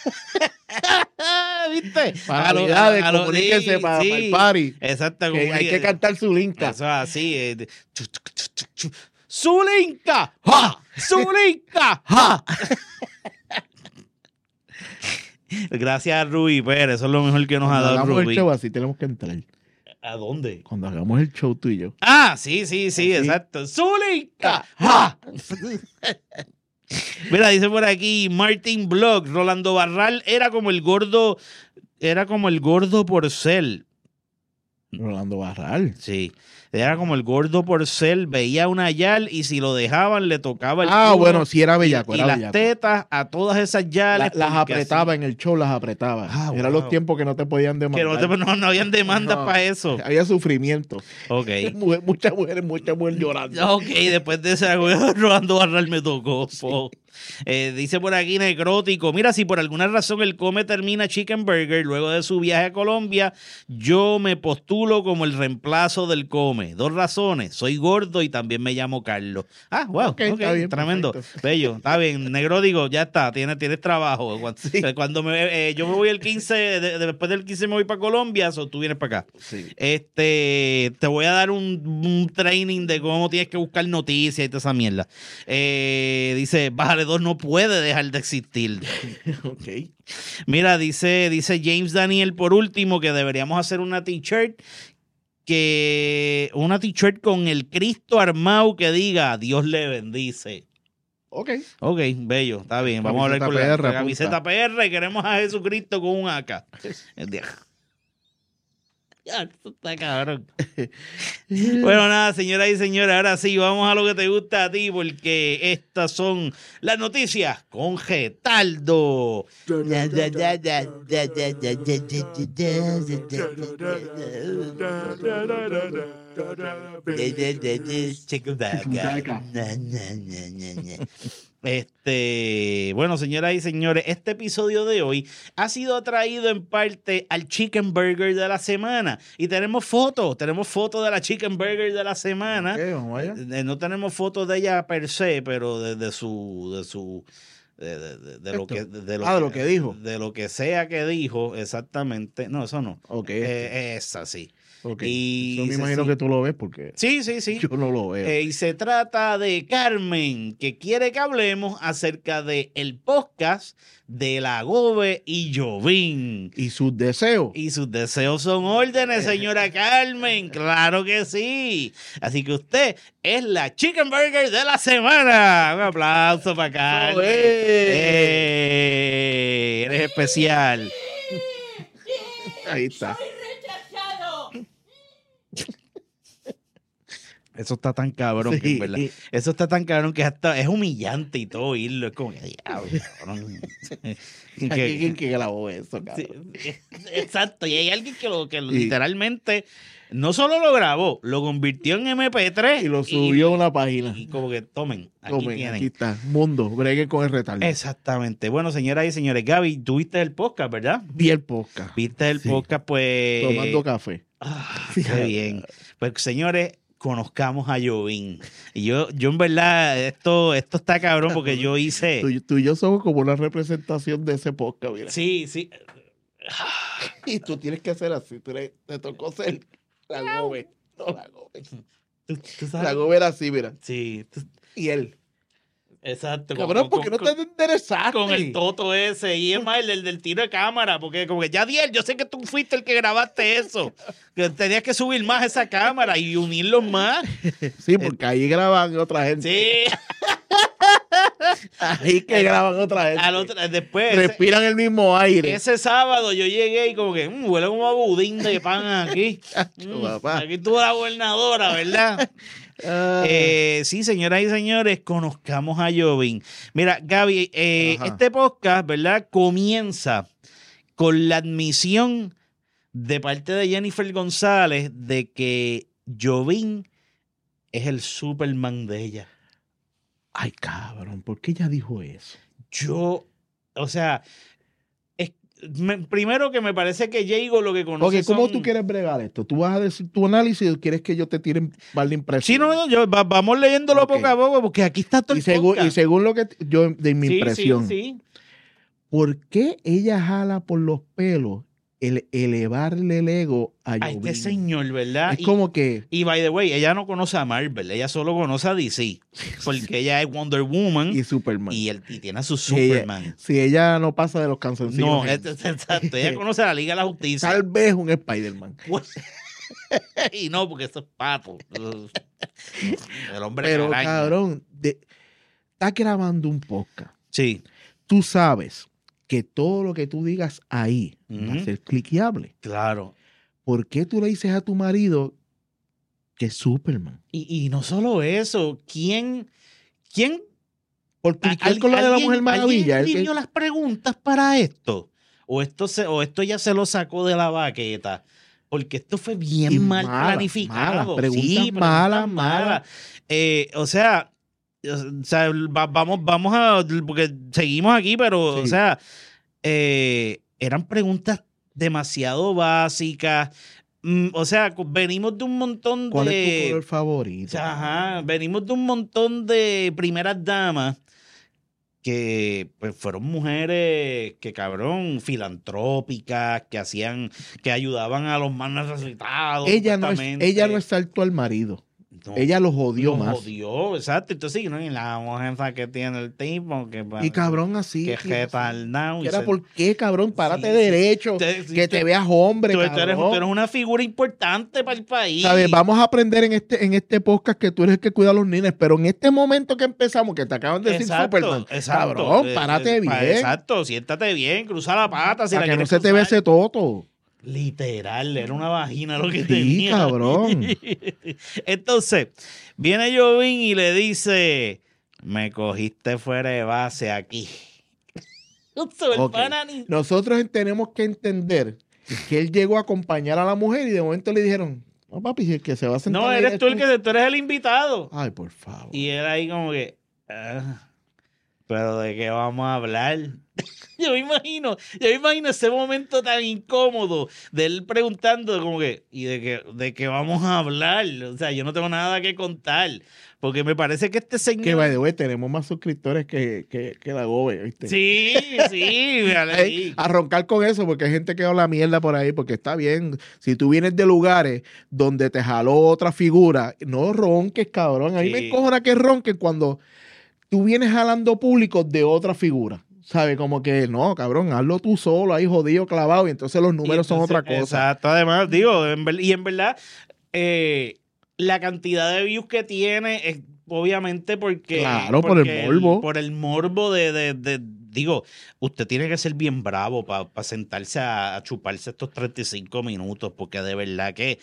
[SPEAKER 3] ¿Viste?
[SPEAKER 4] Para Navidades,
[SPEAKER 3] a lo-
[SPEAKER 4] comuníquense
[SPEAKER 3] sí,
[SPEAKER 4] para
[SPEAKER 3] sí.
[SPEAKER 4] el party.
[SPEAKER 3] Exacto.
[SPEAKER 4] Que hay que cantar su linka.
[SPEAKER 3] Eso es así. ¡Zulinka! ¡Ja! ¡Zulinka! ¡Ja! Gracias a Rubí Pérez, eso es lo mejor que nos ha
[SPEAKER 4] Cuando
[SPEAKER 3] dado
[SPEAKER 4] hagamos el
[SPEAKER 3] Rubí.
[SPEAKER 4] show así tenemos que entrar.
[SPEAKER 3] ¿A dónde?
[SPEAKER 4] Cuando hagamos el show tú y yo.
[SPEAKER 3] Sí,
[SPEAKER 4] Así.
[SPEAKER 3] exacto. ¡Zulinka! ¡Ja! Mira, dice por aquí Martin Blog, Rolando Barral era como el gordo Porcel.
[SPEAKER 4] Rolando Barral.
[SPEAKER 3] Sí. Era como el gordo Porcel, veía una yal y si lo dejaban le tocaba el
[SPEAKER 4] Ah,
[SPEAKER 3] culo
[SPEAKER 4] bueno, sí era bellaco.
[SPEAKER 3] y
[SPEAKER 4] Era
[SPEAKER 3] las
[SPEAKER 4] bellaco.
[SPEAKER 3] tetas a todas esas yales.
[SPEAKER 4] Las
[SPEAKER 3] porque
[SPEAKER 4] apretaba en el show, las apretaba.
[SPEAKER 3] Ah,
[SPEAKER 4] Eran
[SPEAKER 3] wow.
[SPEAKER 4] los tiempos que no te podían
[SPEAKER 3] así, que
[SPEAKER 4] demandar.
[SPEAKER 3] no habían demandas
[SPEAKER 4] No.
[SPEAKER 3] para eso.
[SPEAKER 4] Había sufrimiento.
[SPEAKER 3] Ok.
[SPEAKER 4] Muchas mujeres llorando.
[SPEAKER 3] Ok, después de ese Rolando Barral me tocó. Po. Dice por aquí Necrótico, mira, si por alguna razón el Come termina Chicken Burger luego de su viaje a Colombia, yo me postulo como el reemplazo del Come. 2 razones, soy gordo y también me llamo Carlos. Wow,
[SPEAKER 4] Ok, está bien,
[SPEAKER 3] tremendo.
[SPEAKER 4] perfecto.
[SPEAKER 3] Bello, está bien. Necrótico, ya está, tienes trabajo. Cuando yo me voy el 15, después del 15 me voy para Colombia, o tú vienes para acá.
[SPEAKER 4] Sí.
[SPEAKER 3] Te voy a dar un training de cómo tienes que buscar noticias y toda esa mierda. Dice, Bájale 2 no puede dejar de existir.
[SPEAKER 4] Ok.
[SPEAKER 3] Mira, dice James Daniel por último que deberíamos hacer una t-shirt con el Cristo armado que diga Dios le bendice.
[SPEAKER 4] Ok.
[SPEAKER 3] Ok, bello, está bien. Vamos a hablar con
[SPEAKER 4] Camiseta
[SPEAKER 3] la
[SPEAKER 4] PR,
[SPEAKER 3] camiseta PR. Queremos a Jesucristo con un AK. Ya, esto está cabrón. Bueno, nada, señoras y señores, ahora sí, vamos a lo que te gusta a ti, porque estas son las noticias con Getaldo. Bueno, señoras y señores, este episodio de hoy ha sido traído en parte al Chicken Burger de la semana. Y tenemos fotos de la Chicken Burger de la semana.
[SPEAKER 4] Ok, vamos allá.
[SPEAKER 3] No tenemos fotos de ella per se, pero de su de lo que de
[SPEAKER 4] de lo que dijo.
[SPEAKER 3] de lo que sea que dijo exactamente. No, eso no.
[SPEAKER 4] Ok.
[SPEAKER 3] Esa sí.
[SPEAKER 4] Ok.
[SPEAKER 3] Y
[SPEAKER 4] Eso me
[SPEAKER 3] dice,
[SPEAKER 4] imagino
[SPEAKER 3] sí.
[SPEAKER 4] que tú lo ves porque
[SPEAKER 3] Sí.
[SPEAKER 4] yo no lo veo.
[SPEAKER 3] Y se trata de Carmen, que quiere que hablemos acerca de el podcast de la Gobe y Jovín.
[SPEAKER 4] Y sus deseos.
[SPEAKER 3] Y sus deseos son órdenes, señora Carmen. Claro que sí. Así que usted es la Chicken Burger de la semana. Un aplauso para Carmen. Eres especial.
[SPEAKER 4] Ahí está.
[SPEAKER 3] Eso está tan cabrón, que en
[SPEAKER 4] Sí.
[SPEAKER 3] verdad. Eso está tan cabrón que hasta es humillante y todo oírlo. Es como, diablo, cabrón.
[SPEAKER 4] ¿Quién que grabó eso, cabrón?
[SPEAKER 3] Sí, exacto. Y hay alguien que
[SPEAKER 4] Sí.
[SPEAKER 3] literalmente no solo lo grabó, lo convirtió en MP3
[SPEAKER 4] Y lo subió a una página.
[SPEAKER 3] Y como que tomen, aquí
[SPEAKER 4] Tomen,
[SPEAKER 3] tienen.
[SPEAKER 4] aquí está. Mundo, breguen con el retardo.
[SPEAKER 3] Exactamente. Bueno, señoras y señores, Gaby, tú viste el podcast, ¿verdad?
[SPEAKER 4] Vi el podcast.
[SPEAKER 3] Viste el
[SPEAKER 4] Sí.
[SPEAKER 3] podcast, pues.
[SPEAKER 4] Tomando café.
[SPEAKER 3] Qué bien. Pues, señores, conozcamos a Jovín. Y yo en verdad, esto está cabrón porque yo hice.
[SPEAKER 4] Tú y yo somos como una representación de ese podcast, mira.
[SPEAKER 3] Sí.
[SPEAKER 4] Y tú tienes que hacer así. Te tocó ser la gobe. No la gobe.
[SPEAKER 3] ¿Tú sabes?
[SPEAKER 4] La gobe era así, mira.
[SPEAKER 3] Sí.
[SPEAKER 4] Y él.
[SPEAKER 3] Exacto.
[SPEAKER 4] Cabrón, ¿por qué no te enderezaste?
[SPEAKER 3] con el toto ese? Y es más, el del tiro de cámara, porque como que ya Diel, yo sé que tú fuiste el que grabaste eso. Que tenías que subir más esa cámara y unirlos más.
[SPEAKER 4] Sí, porque ahí graban otra gente.
[SPEAKER 3] Sí.
[SPEAKER 4] Ahí que graban otra gente.
[SPEAKER 3] Después,
[SPEAKER 4] Respiran el mismo aire.
[SPEAKER 3] ese sábado yo llegué y como que huele como a budín de pan aquí.
[SPEAKER 4] Papá.
[SPEAKER 3] Aquí estuvo la gobernadora, ¿verdad?
[SPEAKER 4] Ah,
[SPEAKER 3] Sí, señoras y señores, conozcamos a Jovín. Mira, Gaby,
[SPEAKER 4] Ajá.
[SPEAKER 3] este podcast, ¿verdad? Comienza con la admisión de parte de Jennifer González de que Jovín es el Superman de ella.
[SPEAKER 4] Ay, cabrón, ¿por qué ella dijo eso?
[SPEAKER 3] O sea, primero que me parece que Jago lo que conoce
[SPEAKER 4] Ok, ¿cómo
[SPEAKER 3] son-
[SPEAKER 4] tú quieres bregar esto? ¿Tú vas a decir tu análisis o quieres que yo te tire un par de impresiones?
[SPEAKER 3] Sí, no, vamos leyéndolo
[SPEAKER 4] Ok.
[SPEAKER 3] poco a poco porque aquí está todo el
[SPEAKER 4] y
[SPEAKER 3] podcast.
[SPEAKER 4] según lo que yo, de mi impresión,
[SPEAKER 3] Sí.
[SPEAKER 4] ¿por qué ella jala por los pelos el elevarle el ego a
[SPEAKER 3] A
[SPEAKER 4] Jovín?
[SPEAKER 3] este señor, ¿verdad?
[SPEAKER 4] Es como que...
[SPEAKER 3] Y by the way, ella no conoce a Marvel, ella solo conoce a DC. Porque ella es Wonder Woman
[SPEAKER 4] Y Superman.
[SPEAKER 3] y tiene a su Superman.
[SPEAKER 4] Si ella no pasa de los canzoncillos.
[SPEAKER 3] No,
[SPEAKER 4] gente.
[SPEAKER 3] exacto. Ella conoce a la Liga de la Justicia.
[SPEAKER 4] Tal vez un Spider-Man.
[SPEAKER 3] Y no, porque eso es pato. El hombre
[SPEAKER 4] Pero,
[SPEAKER 3] araña.
[SPEAKER 4] cabrón, estás grabando un podcast.
[SPEAKER 3] Sí,
[SPEAKER 4] Tú sabes que todo lo que tú digas ahí va a
[SPEAKER 3] Ujú.
[SPEAKER 4] ser cliqueable.
[SPEAKER 3] claro.
[SPEAKER 4] ¿Por qué tú le dices a tu marido que es Superman?
[SPEAKER 3] Y no solo eso, ¿quién
[SPEAKER 4] Por cliquear con lo de la Mujer Maravilla.
[SPEAKER 3] ¿Alguien
[SPEAKER 4] el que-
[SPEAKER 3] escribió las preguntas para esto? ¿O esto ya se lo sacó de la baqueta? Porque esto fue bien
[SPEAKER 4] Y
[SPEAKER 3] mal
[SPEAKER 4] malas,
[SPEAKER 3] planificado.
[SPEAKER 4] malas, preguntas
[SPEAKER 3] preguntas
[SPEAKER 4] malas, malas.
[SPEAKER 3] O sea, vamos a... Porque seguimos aquí, pero,
[SPEAKER 4] Sí.
[SPEAKER 3] o sea, eran preguntas demasiado básicas. O sea, venimos de un montón
[SPEAKER 4] ¿Cuál
[SPEAKER 3] de...
[SPEAKER 4] es tu color
[SPEAKER 3] O
[SPEAKER 4] favorito?
[SPEAKER 3] sea, ajá, venimos de un montón de primeras damas que pues, fueron mujeres que, cabrón, filantrópicas, que ayudaban a los más necesitados.
[SPEAKER 4] ella no
[SPEAKER 3] supuestamente.
[SPEAKER 4] exaltó al marido.
[SPEAKER 3] No,
[SPEAKER 4] Ella los odió
[SPEAKER 3] lo
[SPEAKER 4] más.
[SPEAKER 3] odió, exacto. Entonces, ¿no? Y la mujer esa que tiene el tipo, que,
[SPEAKER 4] Y cabrón así.
[SPEAKER 3] que
[SPEAKER 4] tío,
[SPEAKER 3] retardado.
[SPEAKER 4] que era ¿por qué, cabrón? Párate
[SPEAKER 3] Sí, sí.
[SPEAKER 4] derecho. Que te veas hombre,
[SPEAKER 3] tú
[SPEAKER 4] cabrón.
[SPEAKER 3] eres una figura importante para el país.
[SPEAKER 4] ¿Sabes? Vamos a aprender en este podcast que tú eres el que cuida a los niños, pero en este momento que empezamos, que te acaban de decir Superman, cabrón, párate bien.
[SPEAKER 3] Exacto, siéntate bien, cruza la pata. Si
[SPEAKER 4] para
[SPEAKER 3] la
[SPEAKER 4] que no
[SPEAKER 3] quieres
[SPEAKER 4] se te vea
[SPEAKER 3] cruzar.
[SPEAKER 4] ese toto.
[SPEAKER 3] Literal, era una vagina lo que
[SPEAKER 4] Sí,
[SPEAKER 3] tenía.
[SPEAKER 4] cabrón.
[SPEAKER 3] Entonces, viene Jovín y le dice, me cogiste fuera de base aquí. El
[SPEAKER 4] Ok.
[SPEAKER 3] pana ni-
[SPEAKER 4] Nosotros tenemos que entender que él llegó a acompañar a la mujer y de momento le dijeron, no papi, si el que se va a sentar
[SPEAKER 3] No,
[SPEAKER 4] ahí
[SPEAKER 3] eres tú el que tú eres el invitado.
[SPEAKER 4] Ay, por favor.
[SPEAKER 3] Y él ahí como que... pero ¿de qué vamos a hablar? Yo me imagino ese momento tan incómodo de él preguntando como que, ¿y de qué vamos a hablar? O sea, yo no tengo nada que contar, porque me parece que este señor...
[SPEAKER 4] Que, by the way, tenemos más suscriptores que la Gobe, ¿viste?
[SPEAKER 3] Sí, véale ahí.
[SPEAKER 4] A roncar con eso, porque hay gente que habla mierda por ahí, porque está bien. Si tú vienes de lugares donde te jaló otra figura, no ronques, cabrón. A mí me
[SPEAKER 3] Sí.
[SPEAKER 4] encojona que ronques cuando tú vienes jalando público de otra figura. ¿Sabes? Como que no, cabrón, hazlo tú solo, ahí jodido, clavado, y entonces los números son otra cosa.
[SPEAKER 3] Exacto, además, digo, en verdad, la cantidad de views que tiene es obviamente porque...
[SPEAKER 4] Claro, por el morbo.
[SPEAKER 3] Por el morbo digo, usted tiene que ser bien bravo para sentarse a chuparse estos 35 minutos, porque de verdad que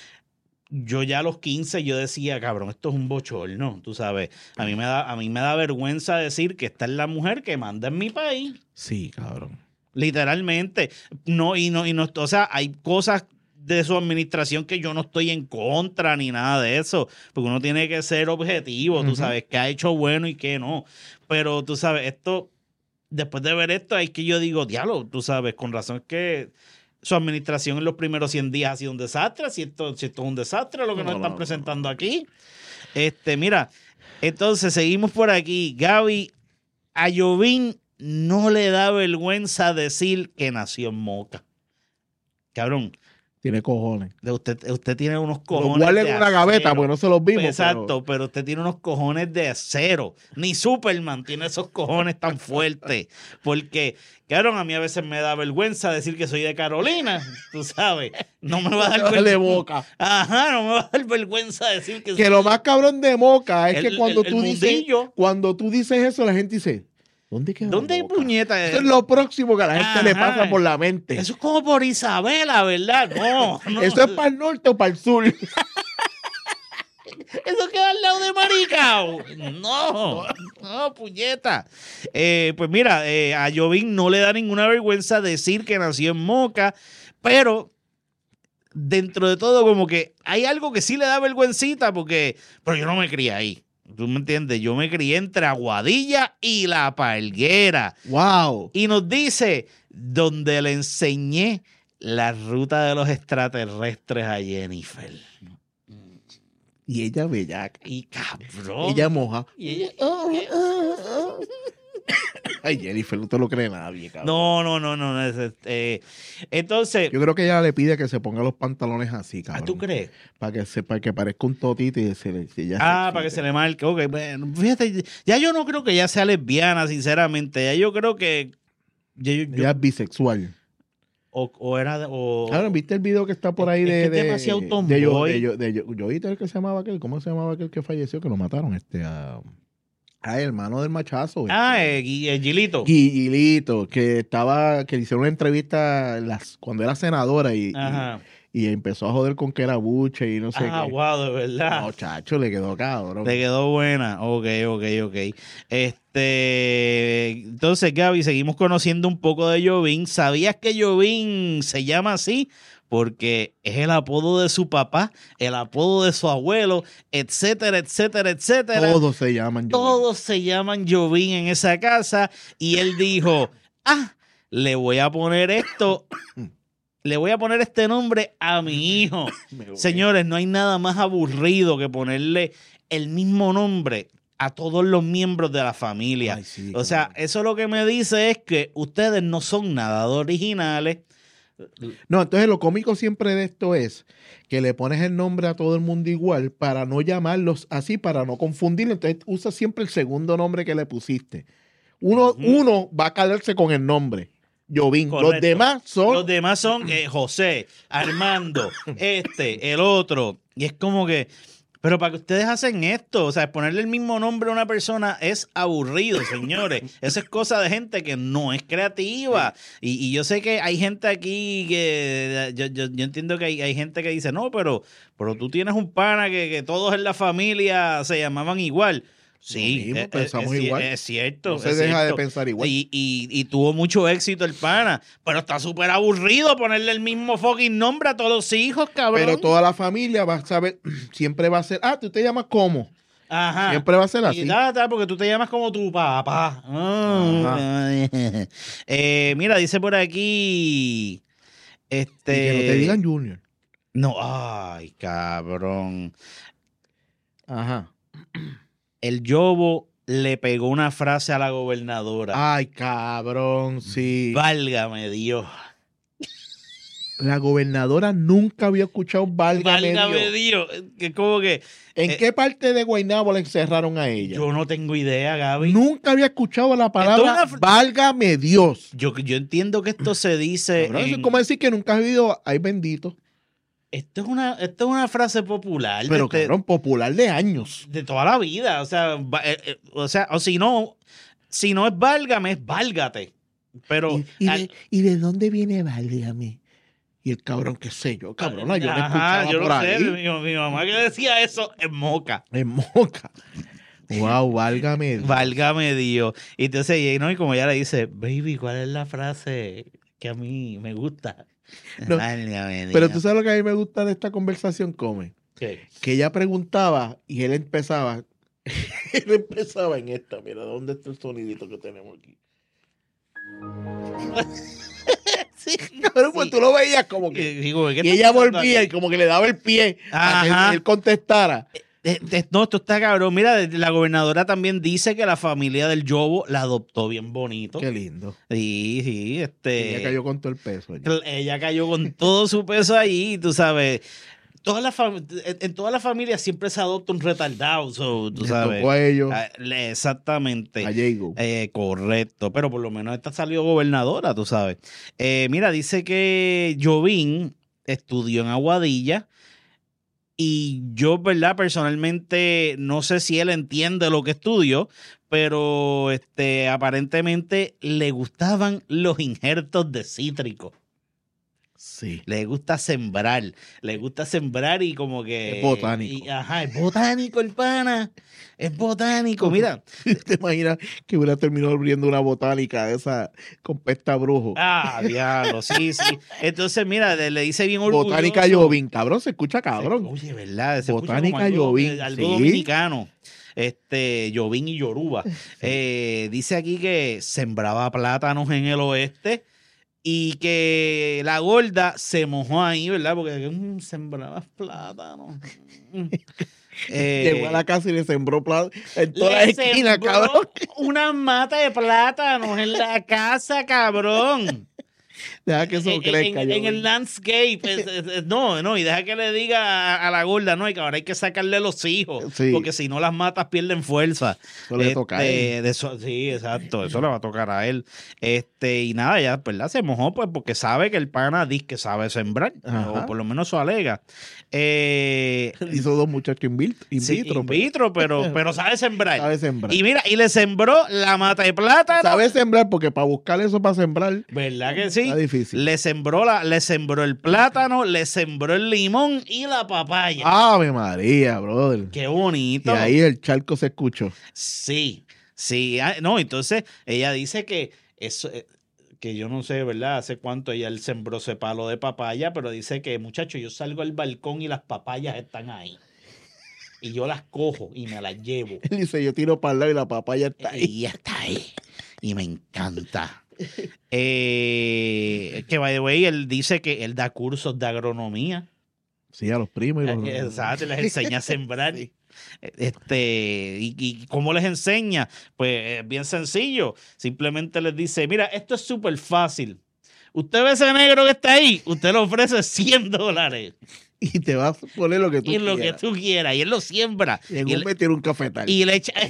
[SPEAKER 3] yo ya a los 15 yo decía, cabrón, esto es un bochorno, tú sabes. A mí me da vergüenza decir que esta es la mujer que manda en mi país.
[SPEAKER 4] Sí, cabrón.
[SPEAKER 3] Literalmente. No, o sea, hay cosas de su administración que yo no estoy en contra ni nada de eso, porque uno tiene que ser objetivo, tú sabes, qué ha hecho bueno y qué no. Pero tú sabes, esto, después de ver esto, es que yo digo, diablo, tú sabes, con razón es que su administración en los primeros 100 días ha sido un desastre. Si esto es un desastre lo que nos están presentando aquí. Mira, entonces seguimos por aquí. Gaby, a Jovín no le da vergüenza decir que nació en Moca. Cabrón,
[SPEAKER 4] Tiene cojones.
[SPEAKER 3] usted tiene unos
[SPEAKER 4] Lo
[SPEAKER 3] cojones
[SPEAKER 4] guarden
[SPEAKER 3] de
[SPEAKER 4] en una gaveta
[SPEAKER 3] acero.
[SPEAKER 4] porque no se los vimos.
[SPEAKER 3] Exacto, pero usted tiene unos cojones de acero. Ni Superman tiene esos cojones tan fuertes. Porque, cabrón, a mí a veces me da vergüenza decir que soy de Carolina, tú sabes. No me va a dar
[SPEAKER 4] Pero de Moca.
[SPEAKER 3] Ajá, no me va a dar vergüenza decir que
[SPEAKER 4] Que lo más cabrón de Moca es que cuando
[SPEAKER 3] el mundillo.
[SPEAKER 4] tú dices eso, la gente dice, ¿dónde queda
[SPEAKER 3] ¿Dónde hay
[SPEAKER 4] Moca?
[SPEAKER 3] puñeta?
[SPEAKER 4] Eso es lo próximo que a la gente le
[SPEAKER 3] Ajá.
[SPEAKER 4] pasa por la mente.
[SPEAKER 3] Eso es como por Isabela, ¿verdad? No.
[SPEAKER 4] Eso es para el norte o para el sur.
[SPEAKER 3] Eso queda al lado de Maricao. No, puñeta. Pues mira, a Jovín no le da ninguna vergüenza decir que nació en Moca, pero dentro de todo como que hay algo que sí le da vergüencita pero yo no me crié ahí. ¿Tú me entiendes? Yo me crié entre Aguadilla y La Palguera.
[SPEAKER 4] Wow.
[SPEAKER 3] Y nos dice, donde le enseñé la ruta de los extraterrestres a Jennifer.
[SPEAKER 4] Y ella bellaca.
[SPEAKER 3] Y cabrón.
[SPEAKER 4] Ella moja.
[SPEAKER 3] Y ella-
[SPEAKER 4] Ay, Jennifer, no te lo cree nadie, cabrón.
[SPEAKER 3] No. Entonces,
[SPEAKER 4] Yo creo que ella le pide que se ponga los pantalones así, cabrón.
[SPEAKER 3] ¿tú crees?
[SPEAKER 4] Para que parezca un totito y ella
[SPEAKER 3] Para que se le marque. Ok, bueno, fíjate, ya yo no creo que ella sea lesbiana, sinceramente. Ya yo creo que...
[SPEAKER 4] Ella es bisexual.
[SPEAKER 3] O era...
[SPEAKER 4] Claro, ¿viste el video que está por ahí
[SPEAKER 3] Es que
[SPEAKER 4] de
[SPEAKER 3] es demasiado
[SPEAKER 4] de
[SPEAKER 3] tomboy.
[SPEAKER 4] yo vi el que se llamaba aquel, ¿cómo se llamaba aquel que falleció? Que lo mataron, hermano del machazo.
[SPEAKER 3] Gilito.
[SPEAKER 4] Guilito, que le hicieron una entrevista cuando era senadora
[SPEAKER 3] Ajá.
[SPEAKER 4] y empezó a joder con que era buche y no sé qué.
[SPEAKER 3] Wow, de verdad.
[SPEAKER 4] No, chacho, le quedó cabrón.
[SPEAKER 3] Te quedó buena. Ok. Entonces, Gaby, seguimos conociendo un poco de Jovín. ¿Sabías que Jovín se llama así? Porque es el apodo de su papá, el apodo de su abuelo, etcétera.
[SPEAKER 4] Todos se llaman Jovín.
[SPEAKER 3] Todos se llaman Jovín en esa casa. Y él dijo, le voy a poner este nombre a mi hijo. Señores, no hay nada más aburrido que ponerle el mismo nombre a todos los miembros de la familia.
[SPEAKER 4] Ay, sí,
[SPEAKER 3] o sea, eso lo que me dice es que ustedes no son nada de originales.
[SPEAKER 4] No, entonces lo cómico siempre de esto es que le pones el nombre a todo el mundo igual para no llamarlos así, para no confundirlo. Entonces usa siempre el segundo nombre que le pusiste. Uno va a quedarse con el nombre, Jovín.
[SPEAKER 3] Correcto.
[SPEAKER 4] Los demás son
[SPEAKER 3] José, Armando, el otro. Y es como que, pero para que ustedes hacen esto, o sea, ponerle el mismo nombre a una persona es aburrido, señores. Eso es cosa de gente que no es creativa. Y yo sé que hay gente aquí que, yo entiendo que hay gente que dice, no, pero tú tienes un pana que todos en la familia se llamaban igual. Sí,
[SPEAKER 4] mismo, pensamos igual.
[SPEAKER 3] Es cierto.
[SPEAKER 4] No se
[SPEAKER 3] es
[SPEAKER 4] deja
[SPEAKER 3] cierto.
[SPEAKER 4] de pensar igual.
[SPEAKER 3] Y tuvo mucho éxito el pana, pero está súper aburrido ponerle el mismo fucking nombre a todos los hijos, cabrón.
[SPEAKER 4] Pero toda la familia va a saber, siempre va a ser, tú te llamas ¿cómo?
[SPEAKER 3] Ajá.
[SPEAKER 4] Siempre va a ser así.
[SPEAKER 3] Y porque tú te llamas como tu papá. Mira, dice por aquí.
[SPEAKER 4] Y que no te digan Junior.
[SPEAKER 3] No, ay, cabrón.
[SPEAKER 4] Ajá.
[SPEAKER 3] El Yobo le pegó una frase a la gobernadora.
[SPEAKER 4] Ay, cabrón, sí.
[SPEAKER 3] Válgame Dios.
[SPEAKER 4] La gobernadora nunca había escuchado Válgame Dios.
[SPEAKER 3] Dios. Que como que
[SPEAKER 4] ¿En qué parte de Guaynabo la encerraron a ella?
[SPEAKER 3] yo no tengo idea, Gaby.
[SPEAKER 4] Nunca había escuchado la palabra Válgame Dios.
[SPEAKER 3] Yo entiendo que esto se dice.
[SPEAKER 4] Cabrón, eso es como decir que nunca has oído Ay bendito.
[SPEAKER 3] Esto es una frase popular.
[SPEAKER 4] Pero cabrón, popular de años.
[SPEAKER 3] De toda la vida. O si no es válgame, es válgate. Pero.
[SPEAKER 4] ¿Y de dónde viene Válgame? Y el cabrón, qué sé yo, cabrona, yo no escuchaba
[SPEAKER 3] yo
[SPEAKER 4] por
[SPEAKER 3] no
[SPEAKER 4] ahí.
[SPEAKER 3] sé, mi mamá que decía eso en Moca.
[SPEAKER 4] En Moca. Wow, Válgame Dios.
[SPEAKER 3] Válgame Dios. Y entonces, y como ella le dice, baby, ¿cuál es la frase que a mí me gusta?
[SPEAKER 4] No,
[SPEAKER 3] Válgame Dios.
[SPEAKER 4] pero tú sabes lo que a mí me gusta de esta conversación, Come.
[SPEAKER 3] ¿Qué?
[SPEAKER 4] Que ella preguntaba y él empezaba. Él empezaba en esta. Mira, ¿dónde está el sonidito que tenemos aquí?
[SPEAKER 3] Sí,
[SPEAKER 4] Pero pues tú lo veías como que. Y ella volvía y como que le daba el pie a que él contestara.
[SPEAKER 3] No, esto está cabrón. Mira, la gobernadora también dice que la familia del Yobo la adoptó bien bonito.
[SPEAKER 4] Qué lindo.
[SPEAKER 3] Sí,
[SPEAKER 4] Ella cayó con todo el peso.
[SPEAKER 3] Ella cayó con todo su peso ahí, tú sabes. En todas las familias siempre se adopta un retardado, tú sabes.
[SPEAKER 4] Tocó a ellos.
[SPEAKER 3] Exactamente.
[SPEAKER 4] A Jago.
[SPEAKER 3] Correcto, pero por lo menos esta salió gobernadora, tú sabes. Mira, dice que Jovín estudió en Aguadilla y yo, ¿verdad? Personalmente no sé si él entiende lo que estudió, pero aparentemente le gustaban los injertos de cítricos.
[SPEAKER 4] Sí.
[SPEAKER 3] Le gusta sembrar y como que...
[SPEAKER 4] Es botánico.
[SPEAKER 3] Es botánico el pana. Es botánico, mira.
[SPEAKER 4] ¿Te imaginas que hubiera terminado abriendo una botánica de esa con pesta brujo?
[SPEAKER 3] Diablo, sí. Entonces, mira, le dice bien orgulloso.
[SPEAKER 4] Botánica Jovín, cabrón, se escucha cabrón.
[SPEAKER 3] Oye, ¿verdad? Se
[SPEAKER 4] Botánica
[SPEAKER 3] escucha como
[SPEAKER 4] Jovín,
[SPEAKER 3] algo
[SPEAKER 4] sí.
[SPEAKER 3] dominicano. Jovín y Yoruba. Dice aquí que sembraba plátanos en el oeste. Y que la gorda se mojó ahí, ¿verdad? Porque sembraba plátano.
[SPEAKER 4] Llegó a la casa y le sembró plátano en toda la esquina, cabrón.
[SPEAKER 3] Una mata de plátanos en la casa, cabrón.
[SPEAKER 4] Deja que eso crezca.
[SPEAKER 3] En el landscape. No, y deja que le diga a la gorda, no, y que ahora hay que sacarle los hijos,
[SPEAKER 4] sí.
[SPEAKER 3] Porque si no las matas pierden fuerza.
[SPEAKER 4] Eso le toca a él.
[SPEAKER 3] Sí, exacto, eso le va a tocar a él. Y nada, ya, ¿verdad? Se mojó pues porque sabe que el pana dice que sabe sembrar, o por lo menos eso alega.
[SPEAKER 4] Hizo 2 muchachos in vitro.
[SPEAKER 3] Pero sabe sembrar.
[SPEAKER 4] Sabe sembrar.
[SPEAKER 3] Y mira, y le sembró la mata de plátano.
[SPEAKER 4] Sabe sembrar porque para buscar eso para sembrar.
[SPEAKER 3] ¿Verdad que sí?
[SPEAKER 4] Está difícil.
[SPEAKER 3] Le sembró el plátano, le sembró el limón y la papaya.
[SPEAKER 4] ¡Ave María, brother!
[SPEAKER 3] ¡Qué bonito!
[SPEAKER 4] Y ahí el charco se escuchó.
[SPEAKER 3] Sí. No, entonces ella dice que eso, que yo no sé, ¿verdad? Hace cuánto él sembró ese palo de papaya, pero dice que, muchacho, yo salgo al balcón y las papayas están ahí. Y yo las cojo y me las llevo.
[SPEAKER 4] Él dice, yo tiro para el lado y la papaya está ahí.
[SPEAKER 3] Y está ahí. Y me encanta. Que, by the way, él dice que él da cursos de agronomía.
[SPEAKER 4] Sí, a los primos.
[SPEAKER 3] Exacto, les enseña a sembrar. ¿Y cómo les enseña? Pues es bien sencillo. Simplemente les dice, mira, esto es súper fácil. Usted ve ese negro que está ahí, usted le ofrece $100.
[SPEAKER 4] Y te vas a poner lo que tú quieras.
[SPEAKER 3] Lo que tú quieras. Y él lo siembra.
[SPEAKER 4] Y en un meter un cafetal.
[SPEAKER 3] Y le echa...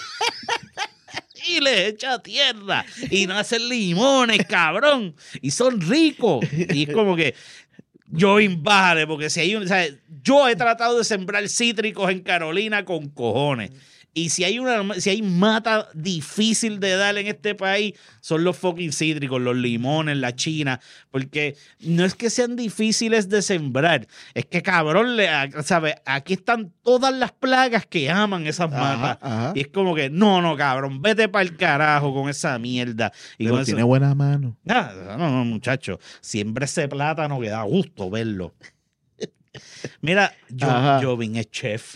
[SPEAKER 3] Y le echa tierra y no hacen limones, cabrón. Y son ricos. Y es como que yo bájale, porque si hay yo he tratado de sembrar cítricos en Carolina con cojones. Y si hay mata difícil de dar en este país, son los fucking cítricos, los limones, la china, porque no es que sean difíciles de sembrar, es que cabrón, ¿sabes? Aquí están todas las plagas que aman esas matas.
[SPEAKER 4] Ajá.
[SPEAKER 3] Y es como que, no, cabrón, vete para el carajo con esa mierda. Y
[SPEAKER 4] pero
[SPEAKER 3] con
[SPEAKER 4] tiene
[SPEAKER 3] eso,
[SPEAKER 4] buena mano.
[SPEAKER 3] no, muchacho, siempre ese plátano que da gusto verlo. Mira, Jovín es chef.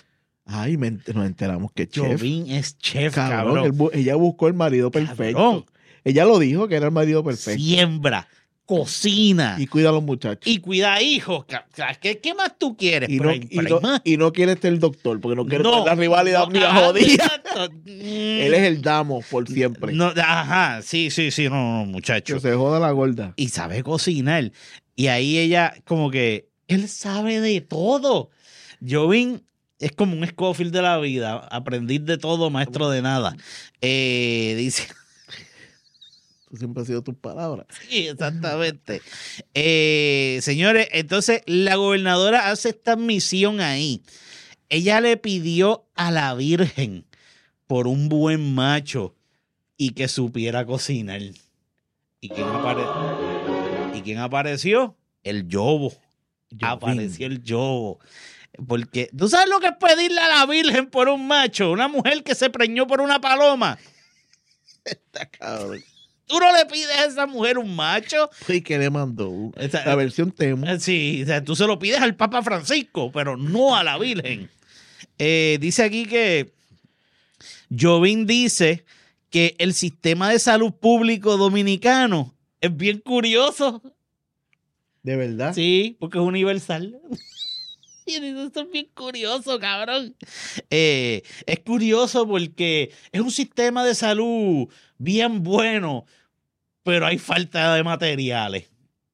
[SPEAKER 4] Ay, nos enteramos que es chef.
[SPEAKER 3] Jovín es chef,
[SPEAKER 4] Cabrón,
[SPEAKER 3] cabrón.
[SPEAKER 4] ella buscó el marido perfecto.
[SPEAKER 3] Cabrón.
[SPEAKER 4] Ella lo dijo que era el marido perfecto.
[SPEAKER 3] Siembra, cocina
[SPEAKER 4] Y cuida a los muchachos.
[SPEAKER 3] y cuida hijos. ¿Qué más tú quieres?
[SPEAKER 4] Y
[SPEAKER 3] Pero
[SPEAKER 4] no,
[SPEAKER 3] hay-
[SPEAKER 4] y
[SPEAKER 3] pero
[SPEAKER 4] no-
[SPEAKER 3] hay más.
[SPEAKER 4] y no quiere ser el doctor, porque no quiere
[SPEAKER 3] No,
[SPEAKER 4] tener la rivalidad ni la
[SPEAKER 3] ajá,
[SPEAKER 4] jodida.
[SPEAKER 3] exacto.
[SPEAKER 4] Él es el damo por siempre.
[SPEAKER 3] No, ajá, sí, no, muchacho.
[SPEAKER 4] Que se joda la gorda.
[SPEAKER 3] Y sabe cocinar. Y ahí ella, como que, él sabe de todo. Jovín es como un Scofield de la vida, aprendiz de todo, maestro de nada. Dice,
[SPEAKER 4] Tú siempre has sido tus palabras.
[SPEAKER 3] sí, exactamente. Señores, entonces la gobernadora hace esta misión ahí. Ella le pidió a la Virgen por un buen macho y que supiera cocinar. ¿Y quién apareció? El Yobo. Apareció el Yobo. Porque, ¿tú sabes lo que es pedirle a la Virgen por un macho? Una mujer que se preñó por una paloma.
[SPEAKER 4] Está cabrón.
[SPEAKER 3] ¿Tú no le pides a esa mujer un macho?
[SPEAKER 4] ¿Y qué le mandó?
[SPEAKER 3] Esa-
[SPEAKER 4] La versión Temu.
[SPEAKER 3] Sí, o sea, tú se lo pides al Papa Francisco, pero no a la Virgen. Dice aquí que Jovín dice que el sistema de salud público dominicano es bien curioso.
[SPEAKER 4] ¿De verdad?
[SPEAKER 3] Sí, porque es universal. Y eso es bien curioso, cabrón. Es curioso porque es un sistema de salud bien bueno, pero hay falta de materiales.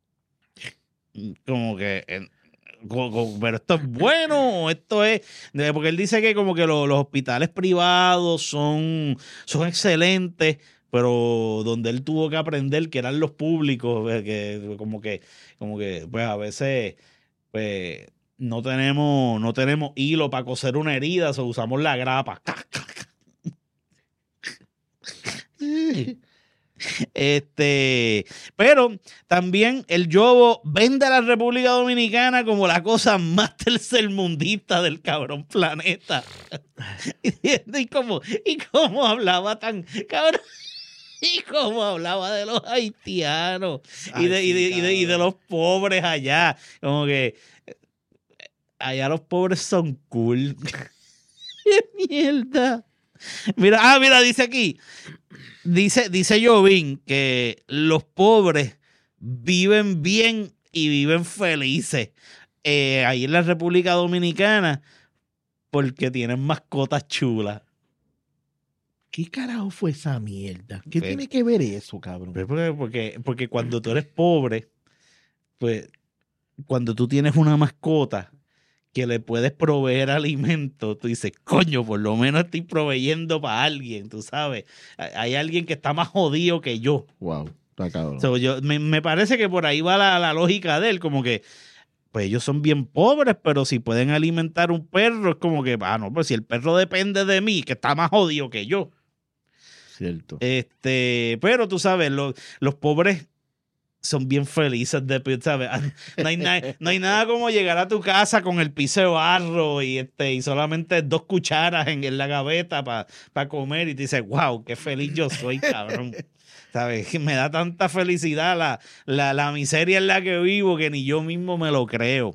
[SPEAKER 3] Como que... pero esto es bueno, o esto es... Porque él dice que como que los hospitales privados son excelentes, pero donde él tuvo que aprender que eran los públicos, que como que pues a veces pues no tenemos hilo para coser una herida, o usamos la grapa. Pero también el Yobo vende a la República Dominicana como la cosa más tercermundista del cabrón planeta. ¿Y cómo hablaba tan cabrón? Y cómo hablaba de los haitianos y de los pobres allá. Como que allá los pobres son cool. ¡Qué mierda! Mira, dice aquí. Dice Jovín que los pobres viven bien y viven felices ahí en la República Dominicana porque tienen mascotas chulas.
[SPEAKER 4] ¿Qué carajo fue esa mierda? ¿Qué
[SPEAKER 3] Pues-
[SPEAKER 4] tiene que ver eso, cabrón?
[SPEAKER 3] Porque cuando tú eres pobre, pues cuando tú tienes una mascota que le puedes proveer alimento, tú dices, coño, por lo menos estoy proveyendo para alguien, tú sabes. Hay alguien que está más jodido que yo.
[SPEAKER 4] Wow, está cabrón.
[SPEAKER 3] So, me parece que por ahí va la lógica de él, como que, pues ellos son bien pobres, pero si pueden alimentar un perro, es como que, no, pues si el perro depende de mí, que está más jodido que yo.
[SPEAKER 4] Cierto.
[SPEAKER 3] Pero tú sabes, los pobres son bien felices ¿sabes? No hay nada como llegar a tu casa con el piso de barro y solamente 2 cucharas en la gaveta para comer y te dices, wow, qué feliz yo soy, cabrón. ¿Sabes? Me da tanta felicidad la miseria en la que vivo que ni yo mismo me lo creo.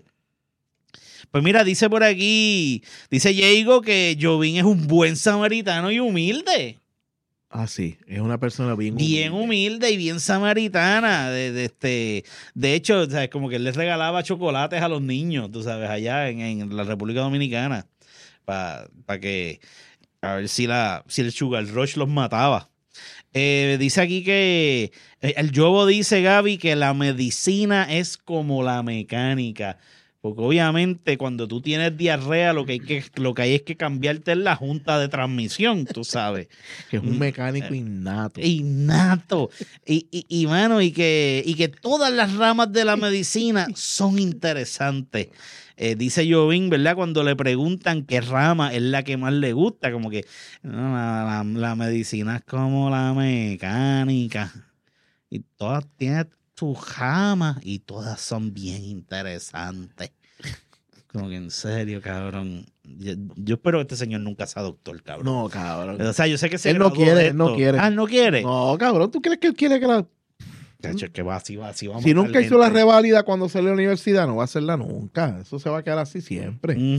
[SPEAKER 3] Pues mira, dice por aquí, dice Diego que Jovín es un buen samaritano y humilde.
[SPEAKER 4] Ah, sí, es una persona bien
[SPEAKER 3] Humilde y bien samaritana. De hecho, ¿sabes? Como que él les regalaba chocolates a los niños, tú sabes, allá en la República Dominicana, para que, a ver si el Sugar Rush los mataba. Dice aquí que el Yobo dice, Gaby, que la medicina es como la mecánica. Porque obviamente cuando tú tienes diarrea lo que hay es que cambiarte en la junta de transmisión, tú sabes.
[SPEAKER 4] Que es un mecánico innato.
[SPEAKER 3] Innato. Y mano, y que todas las ramas de la medicina son interesantes. Dice Jovín, ¿verdad? Cuando le preguntan qué rama es la que más le gusta, como que no, la medicina es como la mecánica. Y todas tienen sus ramas y todas son bien interesantes. Como que en serio, cabrón. Yo espero que este señor nunca sea doctor, cabrón.
[SPEAKER 4] No, cabrón.
[SPEAKER 3] O sea, yo sé que se
[SPEAKER 4] Él no
[SPEAKER 3] graduó
[SPEAKER 4] quiere,
[SPEAKER 3] de
[SPEAKER 4] él no
[SPEAKER 3] esto.
[SPEAKER 4] quiere.
[SPEAKER 3] Ah, ¿él no quiere?
[SPEAKER 4] No, cabrón, ¿tú crees que él quiere que la...
[SPEAKER 3] Cacho, que va así, vamos
[SPEAKER 4] Si
[SPEAKER 3] a
[SPEAKER 4] nunca
[SPEAKER 3] matar
[SPEAKER 4] hizo la
[SPEAKER 3] gente.
[SPEAKER 4] reválida cuando salió a la universidad, no va a hacerla nunca. Eso se va a quedar así siempre.
[SPEAKER 3] Ujú.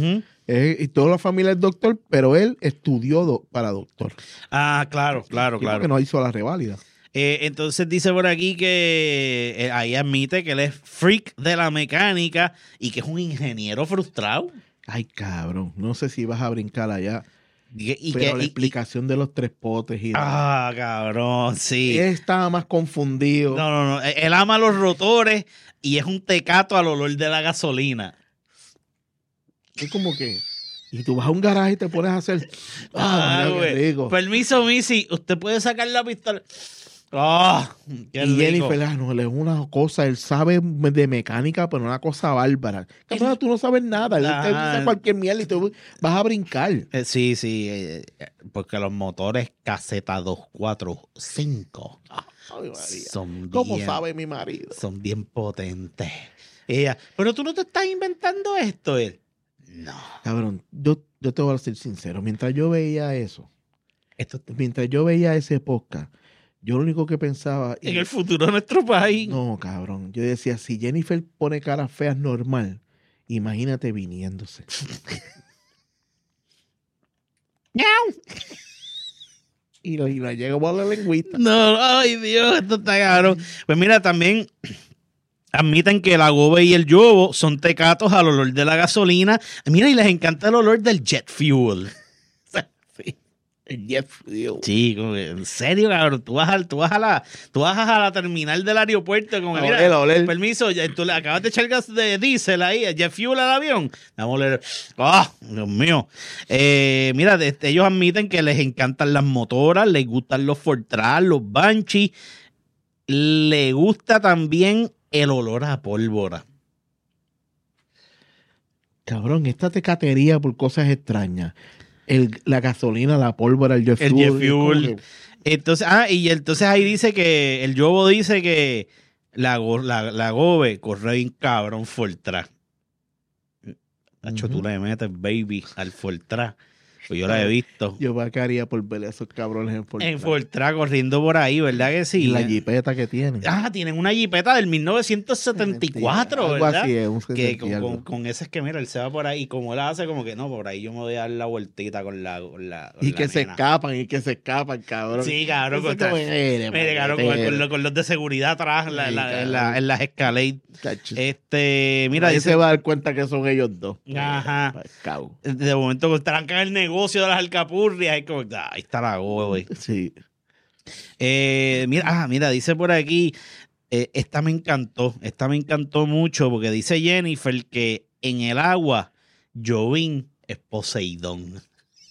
[SPEAKER 4] Y toda la familia es doctor, pero él estudió para doctor.
[SPEAKER 3] Ah, claro.
[SPEAKER 4] Porque no hizo la reválida.
[SPEAKER 3] Entonces dice por aquí que ahí admite que él es freak de la mecánica y que es un ingeniero frustrado.
[SPEAKER 4] Ay, cabrón. No sé si vas a brincar allá.
[SPEAKER 3] Y
[SPEAKER 4] Pero la explicación de los 3 potes y
[SPEAKER 3] cabrón, sí.
[SPEAKER 4] él estaba más confundido.
[SPEAKER 3] No. Él ama los rotores y es un tecato al olor de la gasolina.
[SPEAKER 4] Es como que... Y tú vas a un garaje y te pones a hacer... ¡Ah, qué rico!
[SPEAKER 3] Permiso, Missy, usted puede sacar la pistola. ¡Ah! ¡Qué
[SPEAKER 4] Y
[SPEAKER 3] rico!
[SPEAKER 4] Jennifer, no, es una cosa, él sabe de mecánica, pero una cosa bárbara. Cabrón, tú no sabes nada, él te dice cualquier mierda y tú vas a brincar.
[SPEAKER 3] Sí, porque los motores caseta 245
[SPEAKER 4] Ay, María.
[SPEAKER 3] son
[SPEAKER 4] ¿Cómo
[SPEAKER 3] bien,
[SPEAKER 4] sabe mi marido?
[SPEAKER 3] son bien potentes. Ella, pero tú no te estás inventando esto, él. No.
[SPEAKER 4] Cabrón, yo te voy a ser sincero, mientras yo veía eso,
[SPEAKER 3] Esto
[SPEAKER 4] mientras yo veía ese podcast, yo lo único que pensaba...
[SPEAKER 3] en el futuro de nuestro país.
[SPEAKER 4] No, cabrón. Yo decía, si Jennifer pone caras feas normal, imagínate viniéndose. y la llega por la lengüita.
[SPEAKER 3] No, ay Dios, esto está cabrón. Pues mira, también admiten que la gobe y el yobo son tecatos al olor de la gasolina. Mira, y les encanta el olor del jet fuel.
[SPEAKER 4] El Jeff, Dios.
[SPEAKER 3] Sí, como que, en serio, cabrón, tú vas a la terminal del aeropuerto como que, mira,
[SPEAKER 4] Oler.
[SPEAKER 3] permiso, tú le acabas de echar gas de diésel ahí, jet fuel al avión. Vamos a oler. ¡Ah! Dios mío. Mira, ellos admiten que les encantan las motoras, les gustan los Fortran, los Banshee, les gusta también el olor a pólvora.
[SPEAKER 4] Cabrón, esta tecatería por cosas extrañas. La gasolina, la pólvora, el jet
[SPEAKER 3] El
[SPEAKER 4] fuel.
[SPEAKER 3] jet fuel. Entonces, entonces ahí dice que el yobo dice que la gobe corre bien cabrón Fortran. Nacho, tú le metes baby al Fortran. Pues yo la he visto.
[SPEAKER 4] Yo vacaría por ver a esos cabrones en Fortran.
[SPEAKER 3] En Fortran corriendo por ahí, ¿verdad que sí?
[SPEAKER 4] Y la jipeta que tienen.
[SPEAKER 3] Tienen una jipeta del 1974,
[SPEAKER 4] algo
[SPEAKER 3] ¿verdad?
[SPEAKER 4] así es, un
[SPEAKER 3] Que
[SPEAKER 4] 60 y algo.
[SPEAKER 3] con ese es que, mira, él se va por ahí y como él hace como que no, por ahí yo me voy a dar la vueltita con la
[SPEAKER 4] Y que se
[SPEAKER 3] nena.
[SPEAKER 4] escapan, cabrón.
[SPEAKER 3] Sí, cabrón.
[SPEAKER 4] Eso como,
[SPEAKER 3] Mire, cabrón, con los de seguridad atrás en las escaladas. Mira,
[SPEAKER 4] ahí se va a dar cuenta que son ellos dos.
[SPEAKER 3] Ajá.
[SPEAKER 4] Pescado.
[SPEAKER 3] De momento trancan el negocio de las alcapurrias. Y como, ahí está la gobe.
[SPEAKER 4] Sí.
[SPEAKER 3] Mira, dice por aquí, esta me encantó mucho porque dice Jennifer que en el agua Jovín es Poseidón.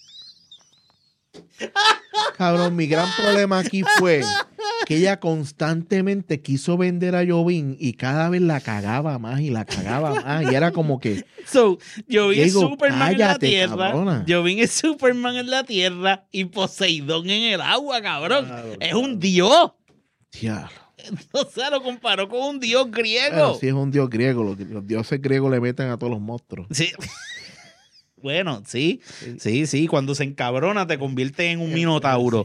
[SPEAKER 4] Cabrón, mi gran problema aquí fue que ella constantemente quiso vender a Jovín y cada vez la cagaba más y la cagaba más. Y era como que...
[SPEAKER 3] Jovín es
[SPEAKER 4] digo,
[SPEAKER 3] Superman en la
[SPEAKER 4] cállate,
[SPEAKER 3] tierra.
[SPEAKER 4] cabrona.
[SPEAKER 3] Jovín es Superman en la tierra y Poseidón en el agua, cabrón.
[SPEAKER 4] Claro,
[SPEAKER 3] Es un dios.
[SPEAKER 4] Diablo.
[SPEAKER 3] O sea, lo comparó con un dios griego.
[SPEAKER 4] Pero sí es un dios griego. Los dioses griegos le meten a todos los monstruos.
[SPEAKER 3] Sí. Bueno, sí. Cuando se encabrona te convierte en un minotauro.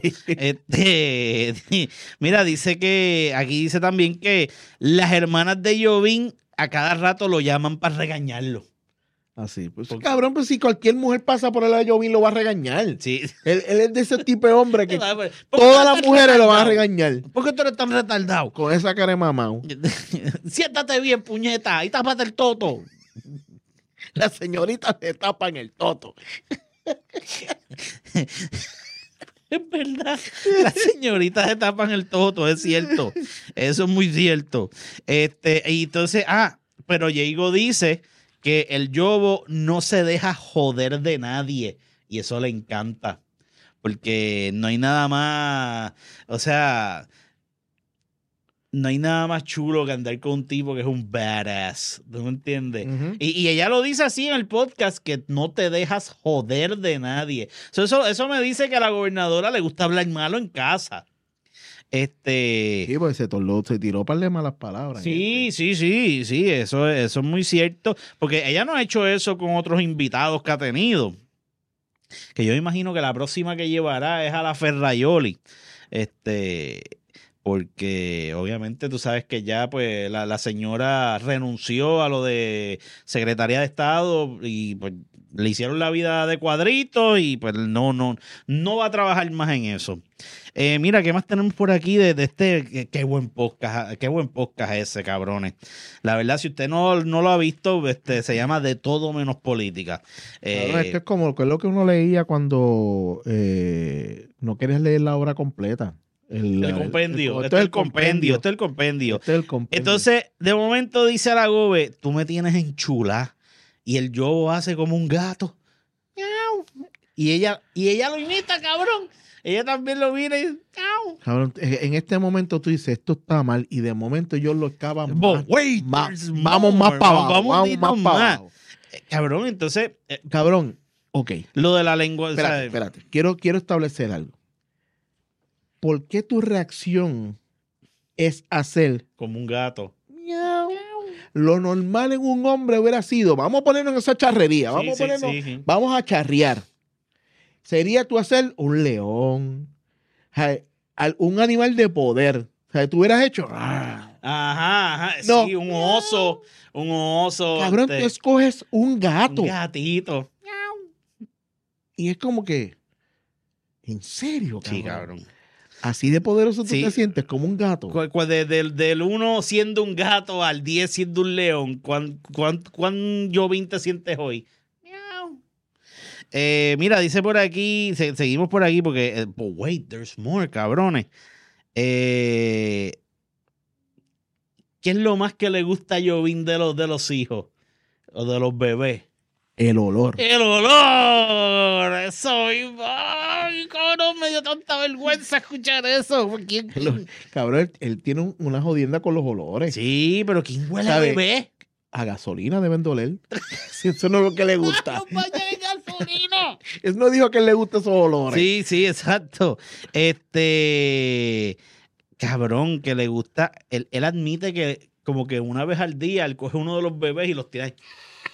[SPEAKER 3] Mira, dice que aquí dice también que las hermanas de Jovín a cada rato lo llaman para regañarlo.
[SPEAKER 4] Así, pues cabrón, pues si cualquier mujer pasa por el Jovín lo va a regañar.
[SPEAKER 3] Sí.
[SPEAKER 4] Él es de ese tipo de hombre que
[SPEAKER 3] ¿Por qué
[SPEAKER 4] todas
[SPEAKER 3] tú
[SPEAKER 4] las
[SPEAKER 3] eres
[SPEAKER 4] mujeres lo van a
[SPEAKER 3] retardado?
[SPEAKER 4] regañar.
[SPEAKER 3] ¿Por qué tú eres tan retardado?
[SPEAKER 4] Con esa cara de mamá.
[SPEAKER 3] Siéntate bien, puñeta, y tápate el toto.
[SPEAKER 4] Las señoritas le tapan el toto.
[SPEAKER 3] Es verdad. Las señoritas se tapan el toto, es cierto. Eso es muy cierto. Y entonces, pero Diego dice que el yobo no se deja joder de nadie. Y eso le encanta. Porque no hay nada más. O sea, no hay nada más chulo que andar con un tipo que es un badass. ¿Tú me entiendes?
[SPEAKER 4] Uh-huh.
[SPEAKER 3] Y ella lo dice así en el podcast, que no te dejas joder de nadie. Eso me dice que a la gobernadora le gusta hablar malo en casa.
[SPEAKER 4] Sí, pues se tiró un par de malas palabras.
[SPEAKER 3] Sí, eso es muy cierto. Porque ella no ha hecho eso con otros invitados que ha tenido. Que yo imagino que la próxima que llevará es a la Ferraioli. porque obviamente tú sabes que ya pues la señora renunció a lo de Secretaría de Estado y pues le hicieron la vida de cuadritos y pues no va a trabajar más en eso. Mira, ¿qué más tenemos por aquí de este? Qué buen podcast ese, cabrones. La verdad, si usted no lo ha visto, se llama De Todo Menos Política.
[SPEAKER 4] Claro, esto es como lo que uno leía cuando no querías leer la obra completa.
[SPEAKER 3] El compendio. Esto es el compendio. Entonces, de momento dice a la gobe, tú me tienes enchulada. Y el yobo hace como un gato. ¡Miau! Y ella lo imita, cabrón. Ella también lo mira y ¡miau!
[SPEAKER 4] Cabrón, en este momento tú dices, esto está mal, y de momento ellos lo excavan más. Vamos más para abajo. Vamos más para abajo.
[SPEAKER 3] Cabrón, entonces...
[SPEAKER 4] Cabrón, ok.
[SPEAKER 3] Lo de la lengua...
[SPEAKER 4] Espérate. Quiero establecer algo. ¿Por qué tu reacción es hacer
[SPEAKER 3] como un gato?
[SPEAKER 4] Miau. Lo normal en un hombre hubiera sido, vamos a ponernos en esa charrería, vamos a charrear. Sería tú hacer un león, un animal de poder. O sea, tú hubieras hecho...
[SPEAKER 3] Ajá,
[SPEAKER 4] no.
[SPEAKER 3] Sí, un oso.
[SPEAKER 4] Cabrón, tú escoges un gato.
[SPEAKER 3] Un gatito.
[SPEAKER 4] Y es como que, ¿en serio, cabrón?
[SPEAKER 3] Sí, cabrón.
[SPEAKER 4] Así de poderoso tú te sientes, como un gato.
[SPEAKER 3] Del 1 siendo un gato al 10 siendo un león, ¿cuán Jovín te sientes hoy? Miau. Mira, dice por aquí, seguimos por aquí porque, wait, there's more, cabrones. ¿Qué es lo más que le gusta a Jovín de los hijos o de los bebés?
[SPEAKER 4] El olor.
[SPEAKER 3] ¡El olor! Eso mismo. ¡Ay, cabrón! Me dio tanta vergüenza escuchar eso.
[SPEAKER 4] Cabrón, él tiene una jodienda con los olores.
[SPEAKER 3] Sí, pero ¿quién huele a bebé?
[SPEAKER 4] A gasolina deben doler. Si eso no es lo que le gusta.
[SPEAKER 3] ¡No vaya de gasolina!
[SPEAKER 4] Él no dijo que le gusta esos olores.
[SPEAKER 3] Sí, exacto. Cabrón, que le gusta. Él admite que como que una vez al día él coge uno de los bebés y los tira ahí.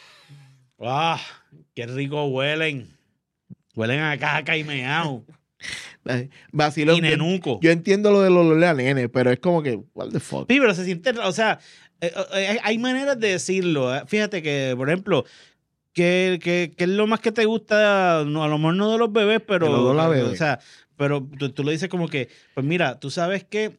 [SPEAKER 3] ¡Ah! ¡Qué rico huelen! Huelen a caca y meao.
[SPEAKER 4] Vacilón.
[SPEAKER 3] Y nenuco.
[SPEAKER 4] Yo entiendo lo del olor a nene, pero es como que, what the fuck.
[SPEAKER 3] Sí, pero se siente, o sea, hay maneras de decirlo. Fíjate que, por ejemplo, ¿qué es lo más que te gusta? No, a lo mejor no de los bebés, pero...
[SPEAKER 4] El olor a bebé.
[SPEAKER 3] O sea, pero tú lo dices como que, pues mira, tú sabes que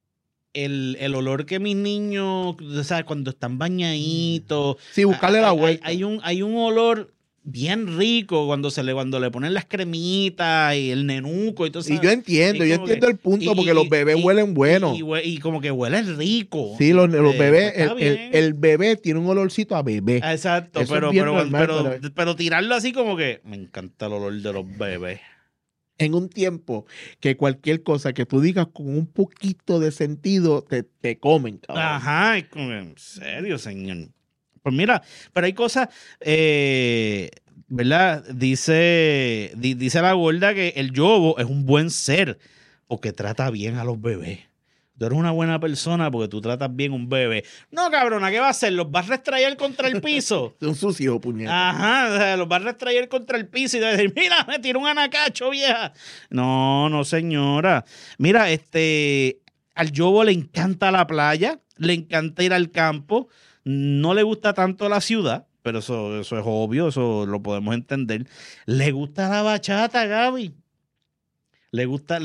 [SPEAKER 3] el olor que mis niños, o sea, cuando están bañaditos.
[SPEAKER 4] Sí, buscarle la vuelta.
[SPEAKER 3] Hay un olor bien rico cuando le ponen las cremitas y el nenuco y todo eso.
[SPEAKER 4] Y yo entiendo el punto, porque los bebés huelen bueno.
[SPEAKER 3] Y como que huelen rico.
[SPEAKER 4] Sí, los bebés, el bebé tiene un olorcito a bebé.
[SPEAKER 3] Exacto, pero tirarlo así como que me encanta el olor de los bebés.
[SPEAKER 4] En un tiempo que cualquier cosa que tú digas con un poquito de sentido te comen, cabrón.
[SPEAKER 3] Ajá, es como, en serio, señor. Pues mira, pero hay cosas, ¿verdad? Dice la gorda que el yobo es un buen ser porque trata bien a los bebés. Tú eres una buena persona porque tú tratas bien a un bebé. No, cabrona, ¿qué va a hacer? ¿Los vas a restraer contra el piso?
[SPEAKER 4] Es un sucio, puñeta.
[SPEAKER 3] Ajá, o sea, los vas a restraer contra el piso y te vas a decir, mira, me tiró un anacacho, vieja. No, señora. Mira, al yobo le encanta la playa, le encanta ir al campo, no le gusta tanto la ciudad, pero eso es obvio, eso lo podemos entender. Le gusta la bachata, Gaby. Le gusta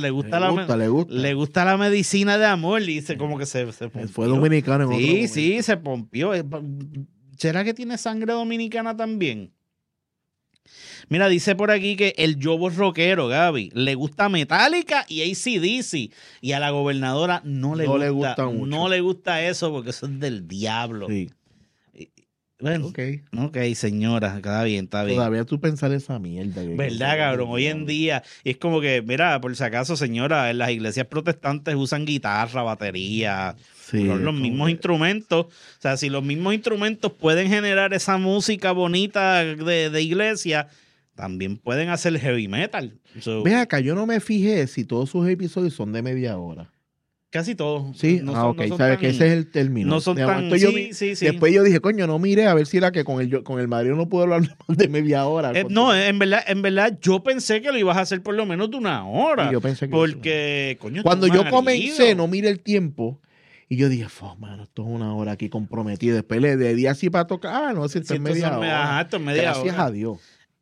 [SPEAKER 3] la medicina de amor y como que se pompió.
[SPEAKER 4] Fue dominicano en otro momento.
[SPEAKER 3] Sí, se pompió. ¿Será que tiene sangre dominicana también? Mira, dice por aquí que el yobo es rockero, Gaby. Le gusta Metallica y AC/DC. Y a la gobernadora no le gusta mucho. No le gusta eso porque eso es del diablo.
[SPEAKER 4] Sí.
[SPEAKER 3] Bueno, ok, señora, está bien.
[SPEAKER 4] Todavía tú pensar esa mierda.
[SPEAKER 3] ¿Verdad, cabrón? Hoy en día, y es como que, mira, por si acaso, señora, en las iglesias protestantes usan guitarra, batería, son los mismos instrumentos. O sea, si los mismos instrumentos pueden generar esa música bonita de iglesia, también pueden hacer heavy metal.
[SPEAKER 4] Ve acá, yo no me fijé si todos sus episodios son de media hora.
[SPEAKER 3] Casi todos.
[SPEAKER 4] Sí,
[SPEAKER 3] No
[SPEAKER 4] ok,
[SPEAKER 3] son
[SPEAKER 4] sabes
[SPEAKER 3] tan-
[SPEAKER 4] que ese es el término.
[SPEAKER 3] No son
[SPEAKER 4] De
[SPEAKER 3] tan...
[SPEAKER 4] momento yo
[SPEAKER 3] Sí.
[SPEAKER 4] Después yo dije, coño, no miré a ver si era que con el Madrid no puedo hablar más de media hora.
[SPEAKER 3] No, en verdad, yo pensé que lo ibas a hacer por lo menos de una hora.
[SPEAKER 4] Y yo pensé que
[SPEAKER 3] Porque, coño,
[SPEAKER 4] cuando
[SPEAKER 3] tu
[SPEAKER 4] yo
[SPEAKER 3] marido.
[SPEAKER 4] comencé, no miré el tiempo. Y yo dije, mano, esto es una hora aquí comprometido. Después le di así para tocar. No, si esto
[SPEAKER 3] Sí,
[SPEAKER 4] es media hora.
[SPEAKER 3] Ajá, esto es media
[SPEAKER 4] Gracias
[SPEAKER 3] hora.
[SPEAKER 4] a Dios.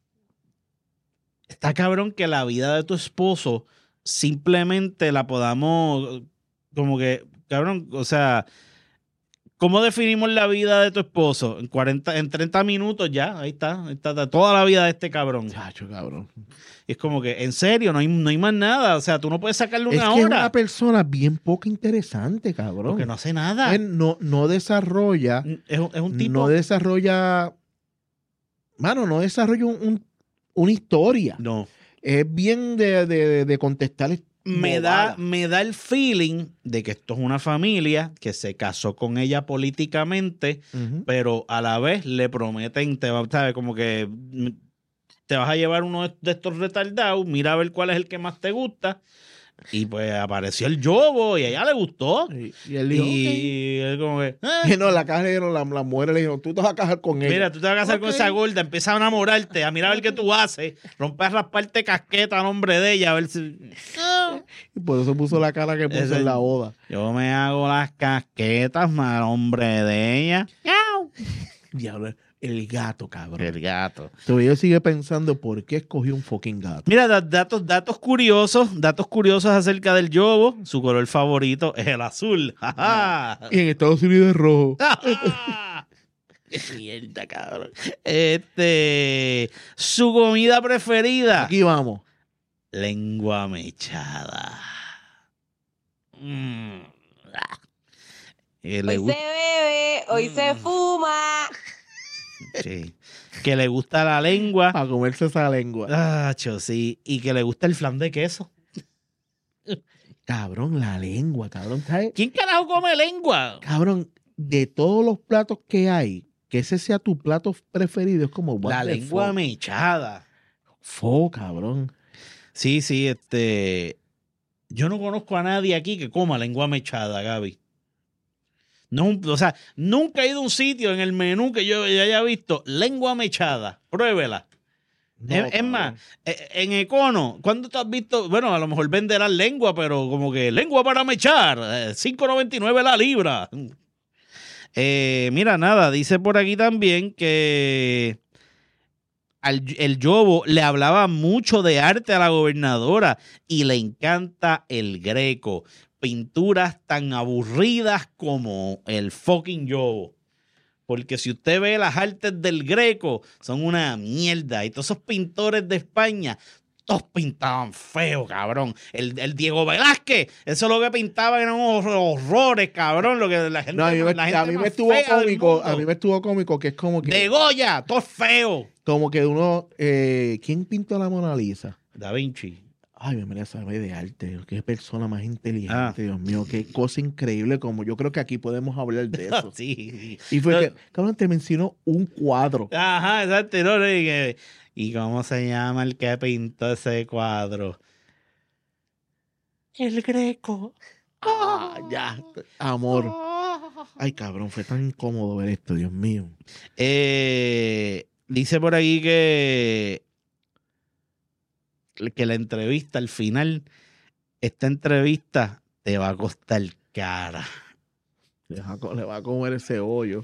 [SPEAKER 3] Está cabrón que la vida de tu esposo simplemente la podamos, como que, cabrón, o sea, ¿cómo definimos la vida de tu esposo? En 30 minutos ya, ahí está toda la vida de este cabrón.
[SPEAKER 4] Chacho, cabrón.
[SPEAKER 3] Y es como que, en serio, no hay más nada. O sea, tú no puedes sacarle
[SPEAKER 4] Es
[SPEAKER 3] una
[SPEAKER 4] que es
[SPEAKER 3] hora.
[SPEAKER 4] una persona bien poco interesante, cabrón.
[SPEAKER 3] Porque no hace nada.
[SPEAKER 4] Él no desarrolla.
[SPEAKER 3] Es un tipo...
[SPEAKER 4] No desarrolla. Mano, no desarrolla una historia.
[SPEAKER 3] No.
[SPEAKER 4] Es bien de contestar.
[SPEAKER 3] Me da el feeling de que esto es una familia que se casó con ella políticamente,
[SPEAKER 4] Ujú.
[SPEAKER 3] pero a la vez le prometen, ¿sabes? Como que te vas a llevar uno de estos retardados, mira a ver cuál es el que más te gusta. Y pues apareció el yobo y a ella le gustó.
[SPEAKER 4] Y él dijo,
[SPEAKER 3] Y él como que,
[SPEAKER 4] Y no, la mujer le dijo, tú te vas a casar con ella.
[SPEAKER 3] mira, tú te vas a casar con
[SPEAKER 4] Ok.
[SPEAKER 3] esa gorda, empieza a enamorarte, a mirar a ver qué tú haces, romper a rasparte casqueta a nombre de ella, a ver si...
[SPEAKER 4] Y por eso puso la cara que puso
[SPEAKER 3] Ese-
[SPEAKER 4] en la boda.
[SPEAKER 3] Yo me hago las casquetas a nombre de ella.
[SPEAKER 4] Diablo, el gato, cabrón.
[SPEAKER 3] El gato.
[SPEAKER 4] Todavía sigue pensando por qué escogió un fucking gato.
[SPEAKER 3] Mira, datos curiosos acerca del yobo. Su color favorito es el azul. ¡Ja, ja!
[SPEAKER 4] Y en Estados Unidos es rojo.
[SPEAKER 3] ¡Qué mierda, cabrón! Su comida preferida.
[SPEAKER 4] Aquí vamos.
[SPEAKER 3] Lengua mechada. Le
[SPEAKER 5] Hoy se
[SPEAKER 3] gusta,
[SPEAKER 5] bebe, hoy se fuma.
[SPEAKER 3] sí. Que le gusta la lengua.
[SPEAKER 4] A comerse esa lengua.
[SPEAKER 3] Ah, sí. Y que le gusta el flan de queso.
[SPEAKER 4] Cabrón, la lengua, cabrón. ¿Sabes?
[SPEAKER 3] ¿Quién carajo come lengua?
[SPEAKER 4] Cabrón, de todos los platos que hay, que ese sea tu plato preferido, es como what
[SPEAKER 3] La
[SPEAKER 4] the
[SPEAKER 3] lengua
[SPEAKER 4] fuck?
[SPEAKER 3] mechada.
[SPEAKER 4] Cabrón.
[SPEAKER 3] Sí, yo no conozco a nadie aquí que coma lengua mechada, Gaby. No, o sea, nunca he ido a un sitio en el menú que yo haya visto lengua mechada. Pruébela.
[SPEAKER 4] No,
[SPEAKER 3] es
[SPEAKER 4] cabrón.
[SPEAKER 3] más, en Econo, ¿cuándo tú has visto? Bueno, a lo mejor venderán lengua, pero como que lengua para mechar, $5.99 la libra. Mira, nada, dice por aquí también que el yobo le hablaba mucho de arte a la gobernadora y le encanta el Greco. Pinturas tan aburridas como el fucking yobo. Porque si usted ve las artes del Greco, son una mierda. Y todos esos pintores de España, todos pintaban feo, cabrón. El Diego Velázquez, eso es lo que pintaban, eran horrores, cabrón. Lo que la gente,
[SPEAKER 4] No, a mí me
[SPEAKER 3] más
[SPEAKER 4] estuvo
[SPEAKER 3] fea del
[SPEAKER 4] cómico.
[SPEAKER 3] mundo.
[SPEAKER 4] A mí me estuvo cómico que es como que.
[SPEAKER 3] De Goya, todo feo.
[SPEAKER 4] Como que uno. ¿Quién pintó la Mona Lisa?
[SPEAKER 3] Da Vinci.
[SPEAKER 4] Ay, me sabe de arte. Qué persona más inteligente,
[SPEAKER 3] Ah.
[SPEAKER 4] Dios mío. Qué cosa increíble. Como yo creo que aquí podemos hablar de eso.
[SPEAKER 3] Sí.
[SPEAKER 4] Y fue
[SPEAKER 3] No.
[SPEAKER 4] que, cabrón, te mencionó un cuadro.
[SPEAKER 3] Ajá, exacto. No, ¿y cómo se llama el que pintó ese cuadro? El Greco.
[SPEAKER 4] Ya, amor. Ay, cabrón, fue tan incómodo ver esto, Dios mío.
[SPEAKER 3] Dice por ahí que la entrevista al final, esta entrevista te va a costar cara.
[SPEAKER 4] Le va a comer ese hoyo.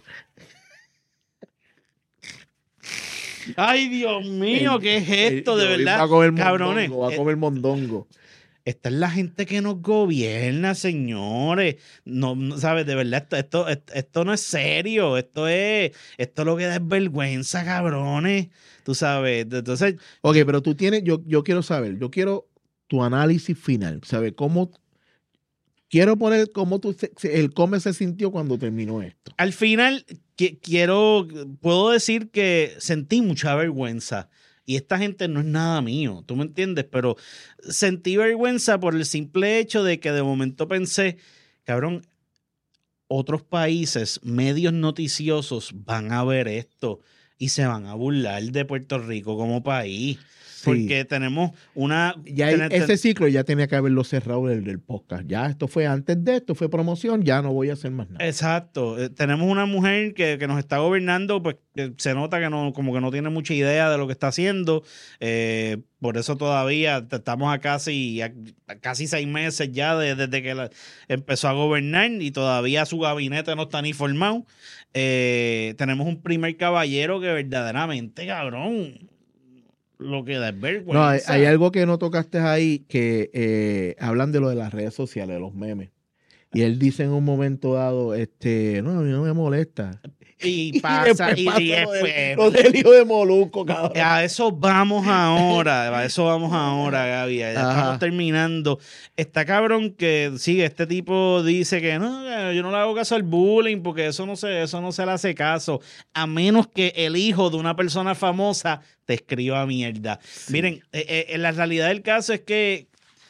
[SPEAKER 3] Ay, Dios mío, ¿qué es esto? De verdad,
[SPEAKER 4] Va a comer
[SPEAKER 3] cabrones.
[SPEAKER 4] mondongo, va a comer mondongo.
[SPEAKER 3] Esta es la gente que nos gobierna, señores. No, ¿sabes? De verdad, esto no es serio. Esto lo que da es vergüenza, cabrones. Tú sabes. Entonces,
[SPEAKER 4] Ok, pero tú tienes, yo quiero saber, yo quiero tu análisis final, ¿sabes? Quiero poner cómo el come se sintió cuando terminó esto.
[SPEAKER 3] al final, puedo decir que sentí mucha vergüenza. Y esta gente no es nada mío, ¿tú me entiendes? Pero sentí vergüenza por el simple hecho de que de momento pensé, cabrón, otros países, medios noticiosos van a ver esto y se van a burlar de Puerto Rico como país. Porque tenemos una...
[SPEAKER 4] Ya ese ciclo ya tenía que haberlo cerrado del podcast. Ya esto fue antes de esto, fue promoción, ya no voy a hacer más nada.
[SPEAKER 3] Exacto. Tenemos una mujer que nos está gobernando, pues que se nota que no, como que no tiene mucha idea de lo que está haciendo. Por eso todavía estamos a casi 6 meses ya desde que empezó a gobernar y todavía su gabinete no está ni formado. Tenemos un primer caballero que verdaderamente, cabrón, lo que da es vergüenza.
[SPEAKER 4] No, hay algo que no tocaste ahí, que hablan de lo de las redes sociales, de los memes. Y él dice en un momento dado, no, a mí no me molesta.
[SPEAKER 3] Y pasa, y
[SPEAKER 4] después lo del hijo de Molusco, cabrón.
[SPEAKER 3] A eso vamos ahora, Gaby. Ya estamos terminando. Está cabrón que sigue, este tipo dice que no, yo no le hago caso al bullying porque eso no se le hace caso, a menos que el hijo de una persona famosa te escriba mierda. Sí. Miren, la realidad del caso es que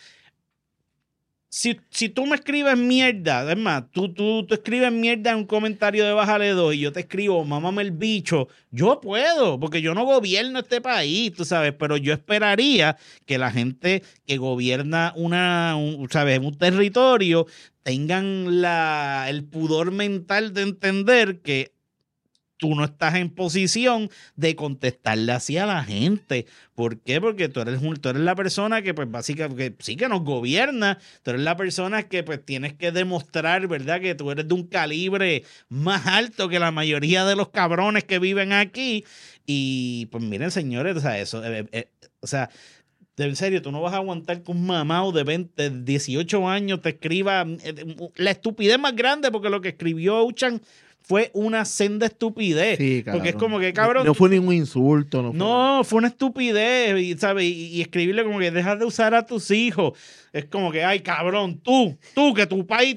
[SPEAKER 3] si tú me escribes mierda, es más, tú escribes mierda en un comentario de Bájale 2 y yo te escribo, mámame el bicho, yo puedo, porque yo no gobierno este país, tú sabes, pero yo esperaría que la gente que gobierna un territorio tengan el pudor mental de entender que tú no estás en posición de contestarle así a la gente. ¿Por qué? Porque tú eres la persona que, pues, básicamente, sí que nos gobierna. Tú eres la persona que, pues, tienes que demostrar, ¿verdad?, que tú eres de un calibre más alto que la mayoría de los cabrones que viven aquí. Y, pues, miren, señores, o sea, eso, en serio, tú no vas a aguantar que un mamado de 18 años te escriba la estupidez más grande, porque lo que escribió Auchan fue una senda estupidez. Sí, porque es como que, cabrón.
[SPEAKER 4] No fue ningún insulto.
[SPEAKER 3] Fue una estupidez, ¿sabes? Y escribirle como que dejas de usar a tus hijos. Es como que, ay, cabrón, tú, que tu país.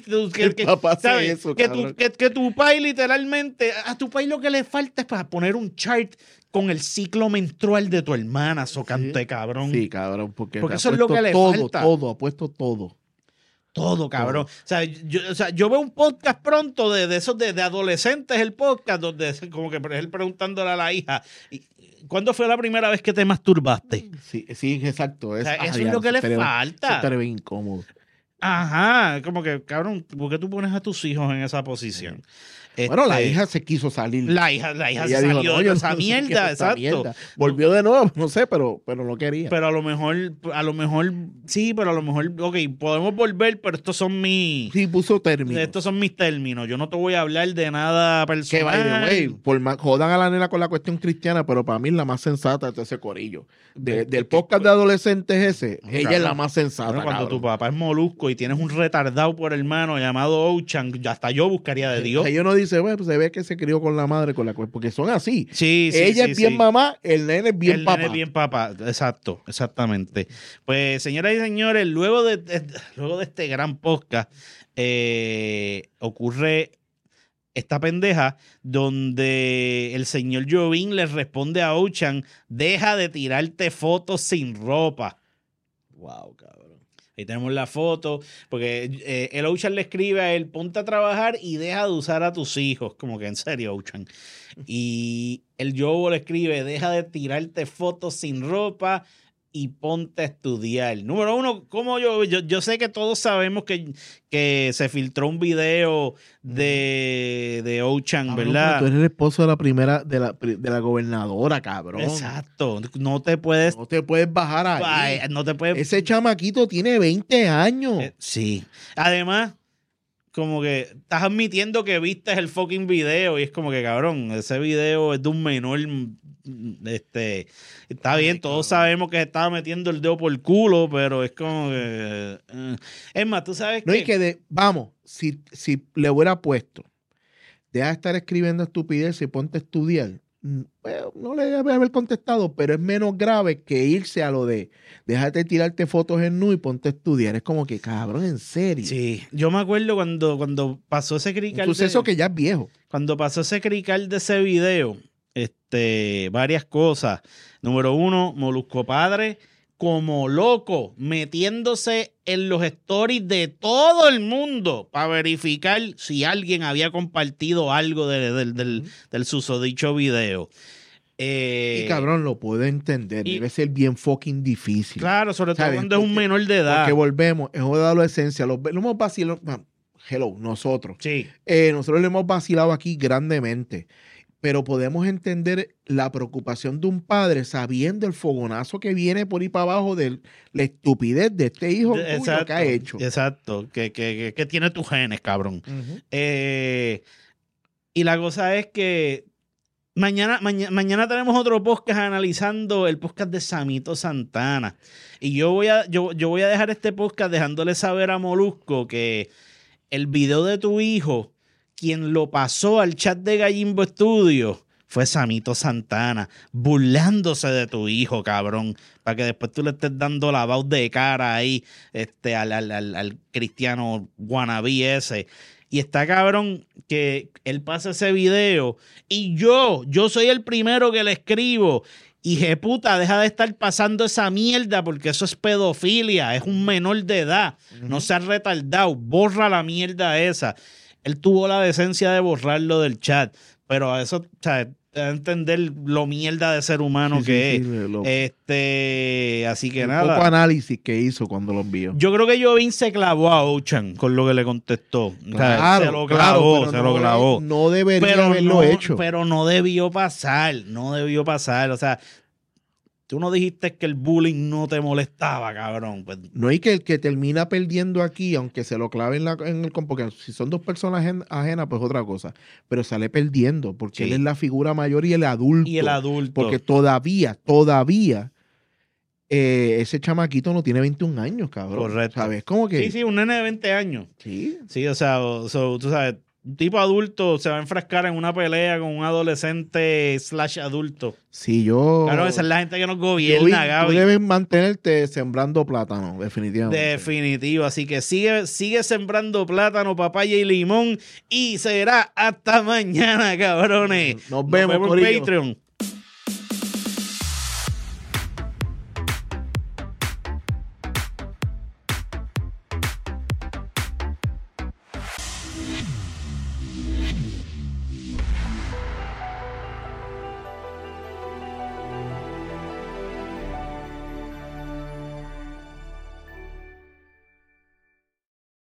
[SPEAKER 3] Que tu país literalmente. A tu país lo que le falta es para poner un chart con el ciclo menstrual de tu hermana, socante, cabrón.
[SPEAKER 4] Sí, cabrón, porque
[SPEAKER 3] eso es lo que le falta.
[SPEAKER 4] Ha puesto todo.
[SPEAKER 3] Todo, cabrón. Yo veo un podcast pronto de esos de adolescentes, el podcast, donde como que él preguntándole a la hija, ¿cuándo fue la primera vez que te masturbaste?
[SPEAKER 4] Sí, exacto.
[SPEAKER 3] Eso es lo que le falta.
[SPEAKER 4] Eso estaría bien incómodo.
[SPEAKER 3] Ajá, como que, cabrón, ¿por qué tú pones a tus hijos en esa posición?
[SPEAKER 4] Bueno, la hija se quiso salir.
[SPEAKER 3] La hija se salió de esa mierda, exacto. Mierda.
[SPEAKER 4] Volvió de nuevo, no sé, pero no quería.
[SPEAKER 3] Pero a lo mejor, sí, pero a lo mejor, ok, podemos volver, pero estos son
[SPEAKER 4] Sí, puso términos.
[SPEAKER 3] Estos son mis términos. Yo no te voy a hablar de nada personal.
[SPEAKER 4] Jodan a la nena con la cuestión cristiana, pero para mí es la más sensata de ese corillo. Del podcast de adolescentes ese, ella es la más sensata.
[SPEAKER 3] Bueno, cuando tu papá es Molusco y tienes un retardado por hermano llamado Auchan, hasta yo buscaría de Dios.
[SPEAKER 4] Ella no dice, bueno, pues se ve que se crió con la madre, porque son así.
[SPEAKER 3] Sí,
[SPEAKER 4] ella es bien mamá, el nene es bien papá.
[SPEAKER 3] El nene es bien papá, exactamente. Pues, señoras y señores, luego de este gran podcast, ocurre esta pendeja donde el señor Jovín le responde a Auchan, deja de tirarte fotos sin ropa. Wow, cabrón. Ahí tenemos la foto, porque el Auchan le escribe a él, ponte a trabajar y deja de usar a tus hijos. Como que en serio, Auchan. Y el Jovo le escribe, deja de tirarte fotos sin ropa y ponte a estudiar. Número uno, como yo sé que todos sabemos que se filtró un video de Auchan, ¿verdad?
[SPEAKER 4] Tú eres el esposo de la primera, de la gobernadora, cabrón.
[SPEAKER 3] Exacto. No te puedes
[SPEAKER 4] bajar ahí.
[SPEAKER 3] No te puedes.
[SPEAKER 4] Ese chamaquito tiene 20 años.
[SPEAKER 3] Sí. Además, como que estás admitiendo que viste el fucking video y es como que, cabrón, ese video es de un menor. Está bien, todos sabemos que se estaba metiendo el dedo por el culo, pero es como que es más, tú sabes
[SPEAKER 4] si le hubiera puesto deja de estar escribiendo estupidez y ponte a estudiar, bueno, no le debe haber contestado, pero es menos grave que irse a lo de déjate tirarte fotos en nu y ponte a estudiar. Es como que, cabrón, en serio.
[SPEAKER 3] Sí, yo me acuerdo cuando pasó ese crical.
[SPEAKER 4] Un suceso que ya es viejo.
[SPEAKER 3] Cuando pasó ese crical de ese video, varias cosas. Número uno, Molusco Padre como loco, metiéndose en los stories de todo el mundo para verificar si alguien había compartido algo del susodicho video.
[SPEAKER 4] Y cabrón, lo puedo entender.
[SPEAKER 3] y-
[SPEAKER 4] Debe ser bien fucking difícil.
[SPEAKER 3] Claro, sobre todo
[SPEAKER 4] ¿Sabes?
[SPEAKER 3] cuando es un
[SPEAKER 4] Porque-
[SPEAKER 3] menor de edad.
[SPEAKER 4] Porque volvemos, es una adolescencia. Lo hemos vacilado. Hello, nosotros.
[SPEAKER 3] Sí.
[SPEAKER 4] Nosotros le hemos vacilado aquí grandemente. Pero podemos entender la preocupación de un padre sabiendo el fogonazo que viene por ahí para abajo de la estupidez de este hijo tuyo que ha hecho.
[SPEAKER 3] Exacto, que tiene tus genes, cabrón.
[SPEAKER 4] Ujú.
[SPEAKER 3] Y la cosa es que mañana tenemos otro podcast analizando el podcast de Samito Santana. Y yo voy a dejar este podcast dejándole saber a Molusco que el video de tu hijo, quien lo pasó al chat de Gallimbo Studio, fue Samito Santana, burlándose de tu hijo, cabrón, para que después tú le estés dando la voz de cara ahí al cristiano wannabe ese. Y está cabrón que él pasa ese video y yo soy el primero que le escribo. Hije puta, deja de estar pasando esa mierda porque eso es pedofilia, es un menor de edad. No seas retardado, borra la mierda esa. Él tuvo la decencia de borrarlo del chat, pero a eso, o sea, a entender lo mierda de ser humano
[SPEAKER 4] Sí,
[SPEAKER 3] que
[SPEAKER 4] sí, sí, lo-
[SPEAKER 3] es. Así que
[SPEAKER 4] el
[SPEAKER 3] nada.
[SPEAKER 4] poco análisis que hizo cuando lo envió.
[SPEAKER 3] Yo creo que Jovín se clavó a Ochan con lo que le contestó. O sea,
[SPEAKER 4] Claro,
[SPEAKER 3] se lo
[SPEAKER 4] claro,
[SPEAKER 3] clavó,
[SPEAKER 4] pero
[SPEAKER 3] se lo clavó.
[SPEAKER 4] No debería haberlo hecho.
[SPEAKER 3] Pero no debió pasar, no debió pasar. O sea, tú no dijiste que el bullying no te molestaba, cabrón. Pues,
[SPEAKER 4] No hay que el que termina perdiendo aquí, aunque se lo clave en el porque si son dos personas ajenas, pues otra cosa. Pero sale perdiendo, porque
[SPEAKER 3] Sí.
[SPEAKER 4] él es la figura mayor y el adulto.
[SPEAKER 3] y el adulto.
[SPEAKER 4] Porque todavía, ese chamaquito no tiene 21 años, cabrón.
[SPEAKER 3] Correcto.
[SPEAKER 4] ¿Sabes? Como que.
[SPEAKER 3] Sí, un nene de 20 años.
[SPEAKER 4] Sí.
[SPEAKER 3] Sí, o sea, tú sabes, un tipo adulto se va a enfrascar en una pelea con un adolescente / adulto.
[SPEAKER 4] Sí, yo.
[SPEAKER 3] Claro, esa es la gente que nos
[SPEAKER 4] yo
[SPEAKER 3] gobierna,
[SPEAKER 4] tú
[SPEAKER 3] Gaby.
[SPEAKER 4] debes mantenerte sembrando plátano, definitivamente.
[SPEAKER 3] Definitivo, así que sigue sembrando plátano, papaya y limón y será hasta mañana, cabrones.
[SPEAKER 4] Nos vemos,
[SPEAKER 3] en
[SPEAKER 4] corillo.
[SPEAKER 3] Patreon.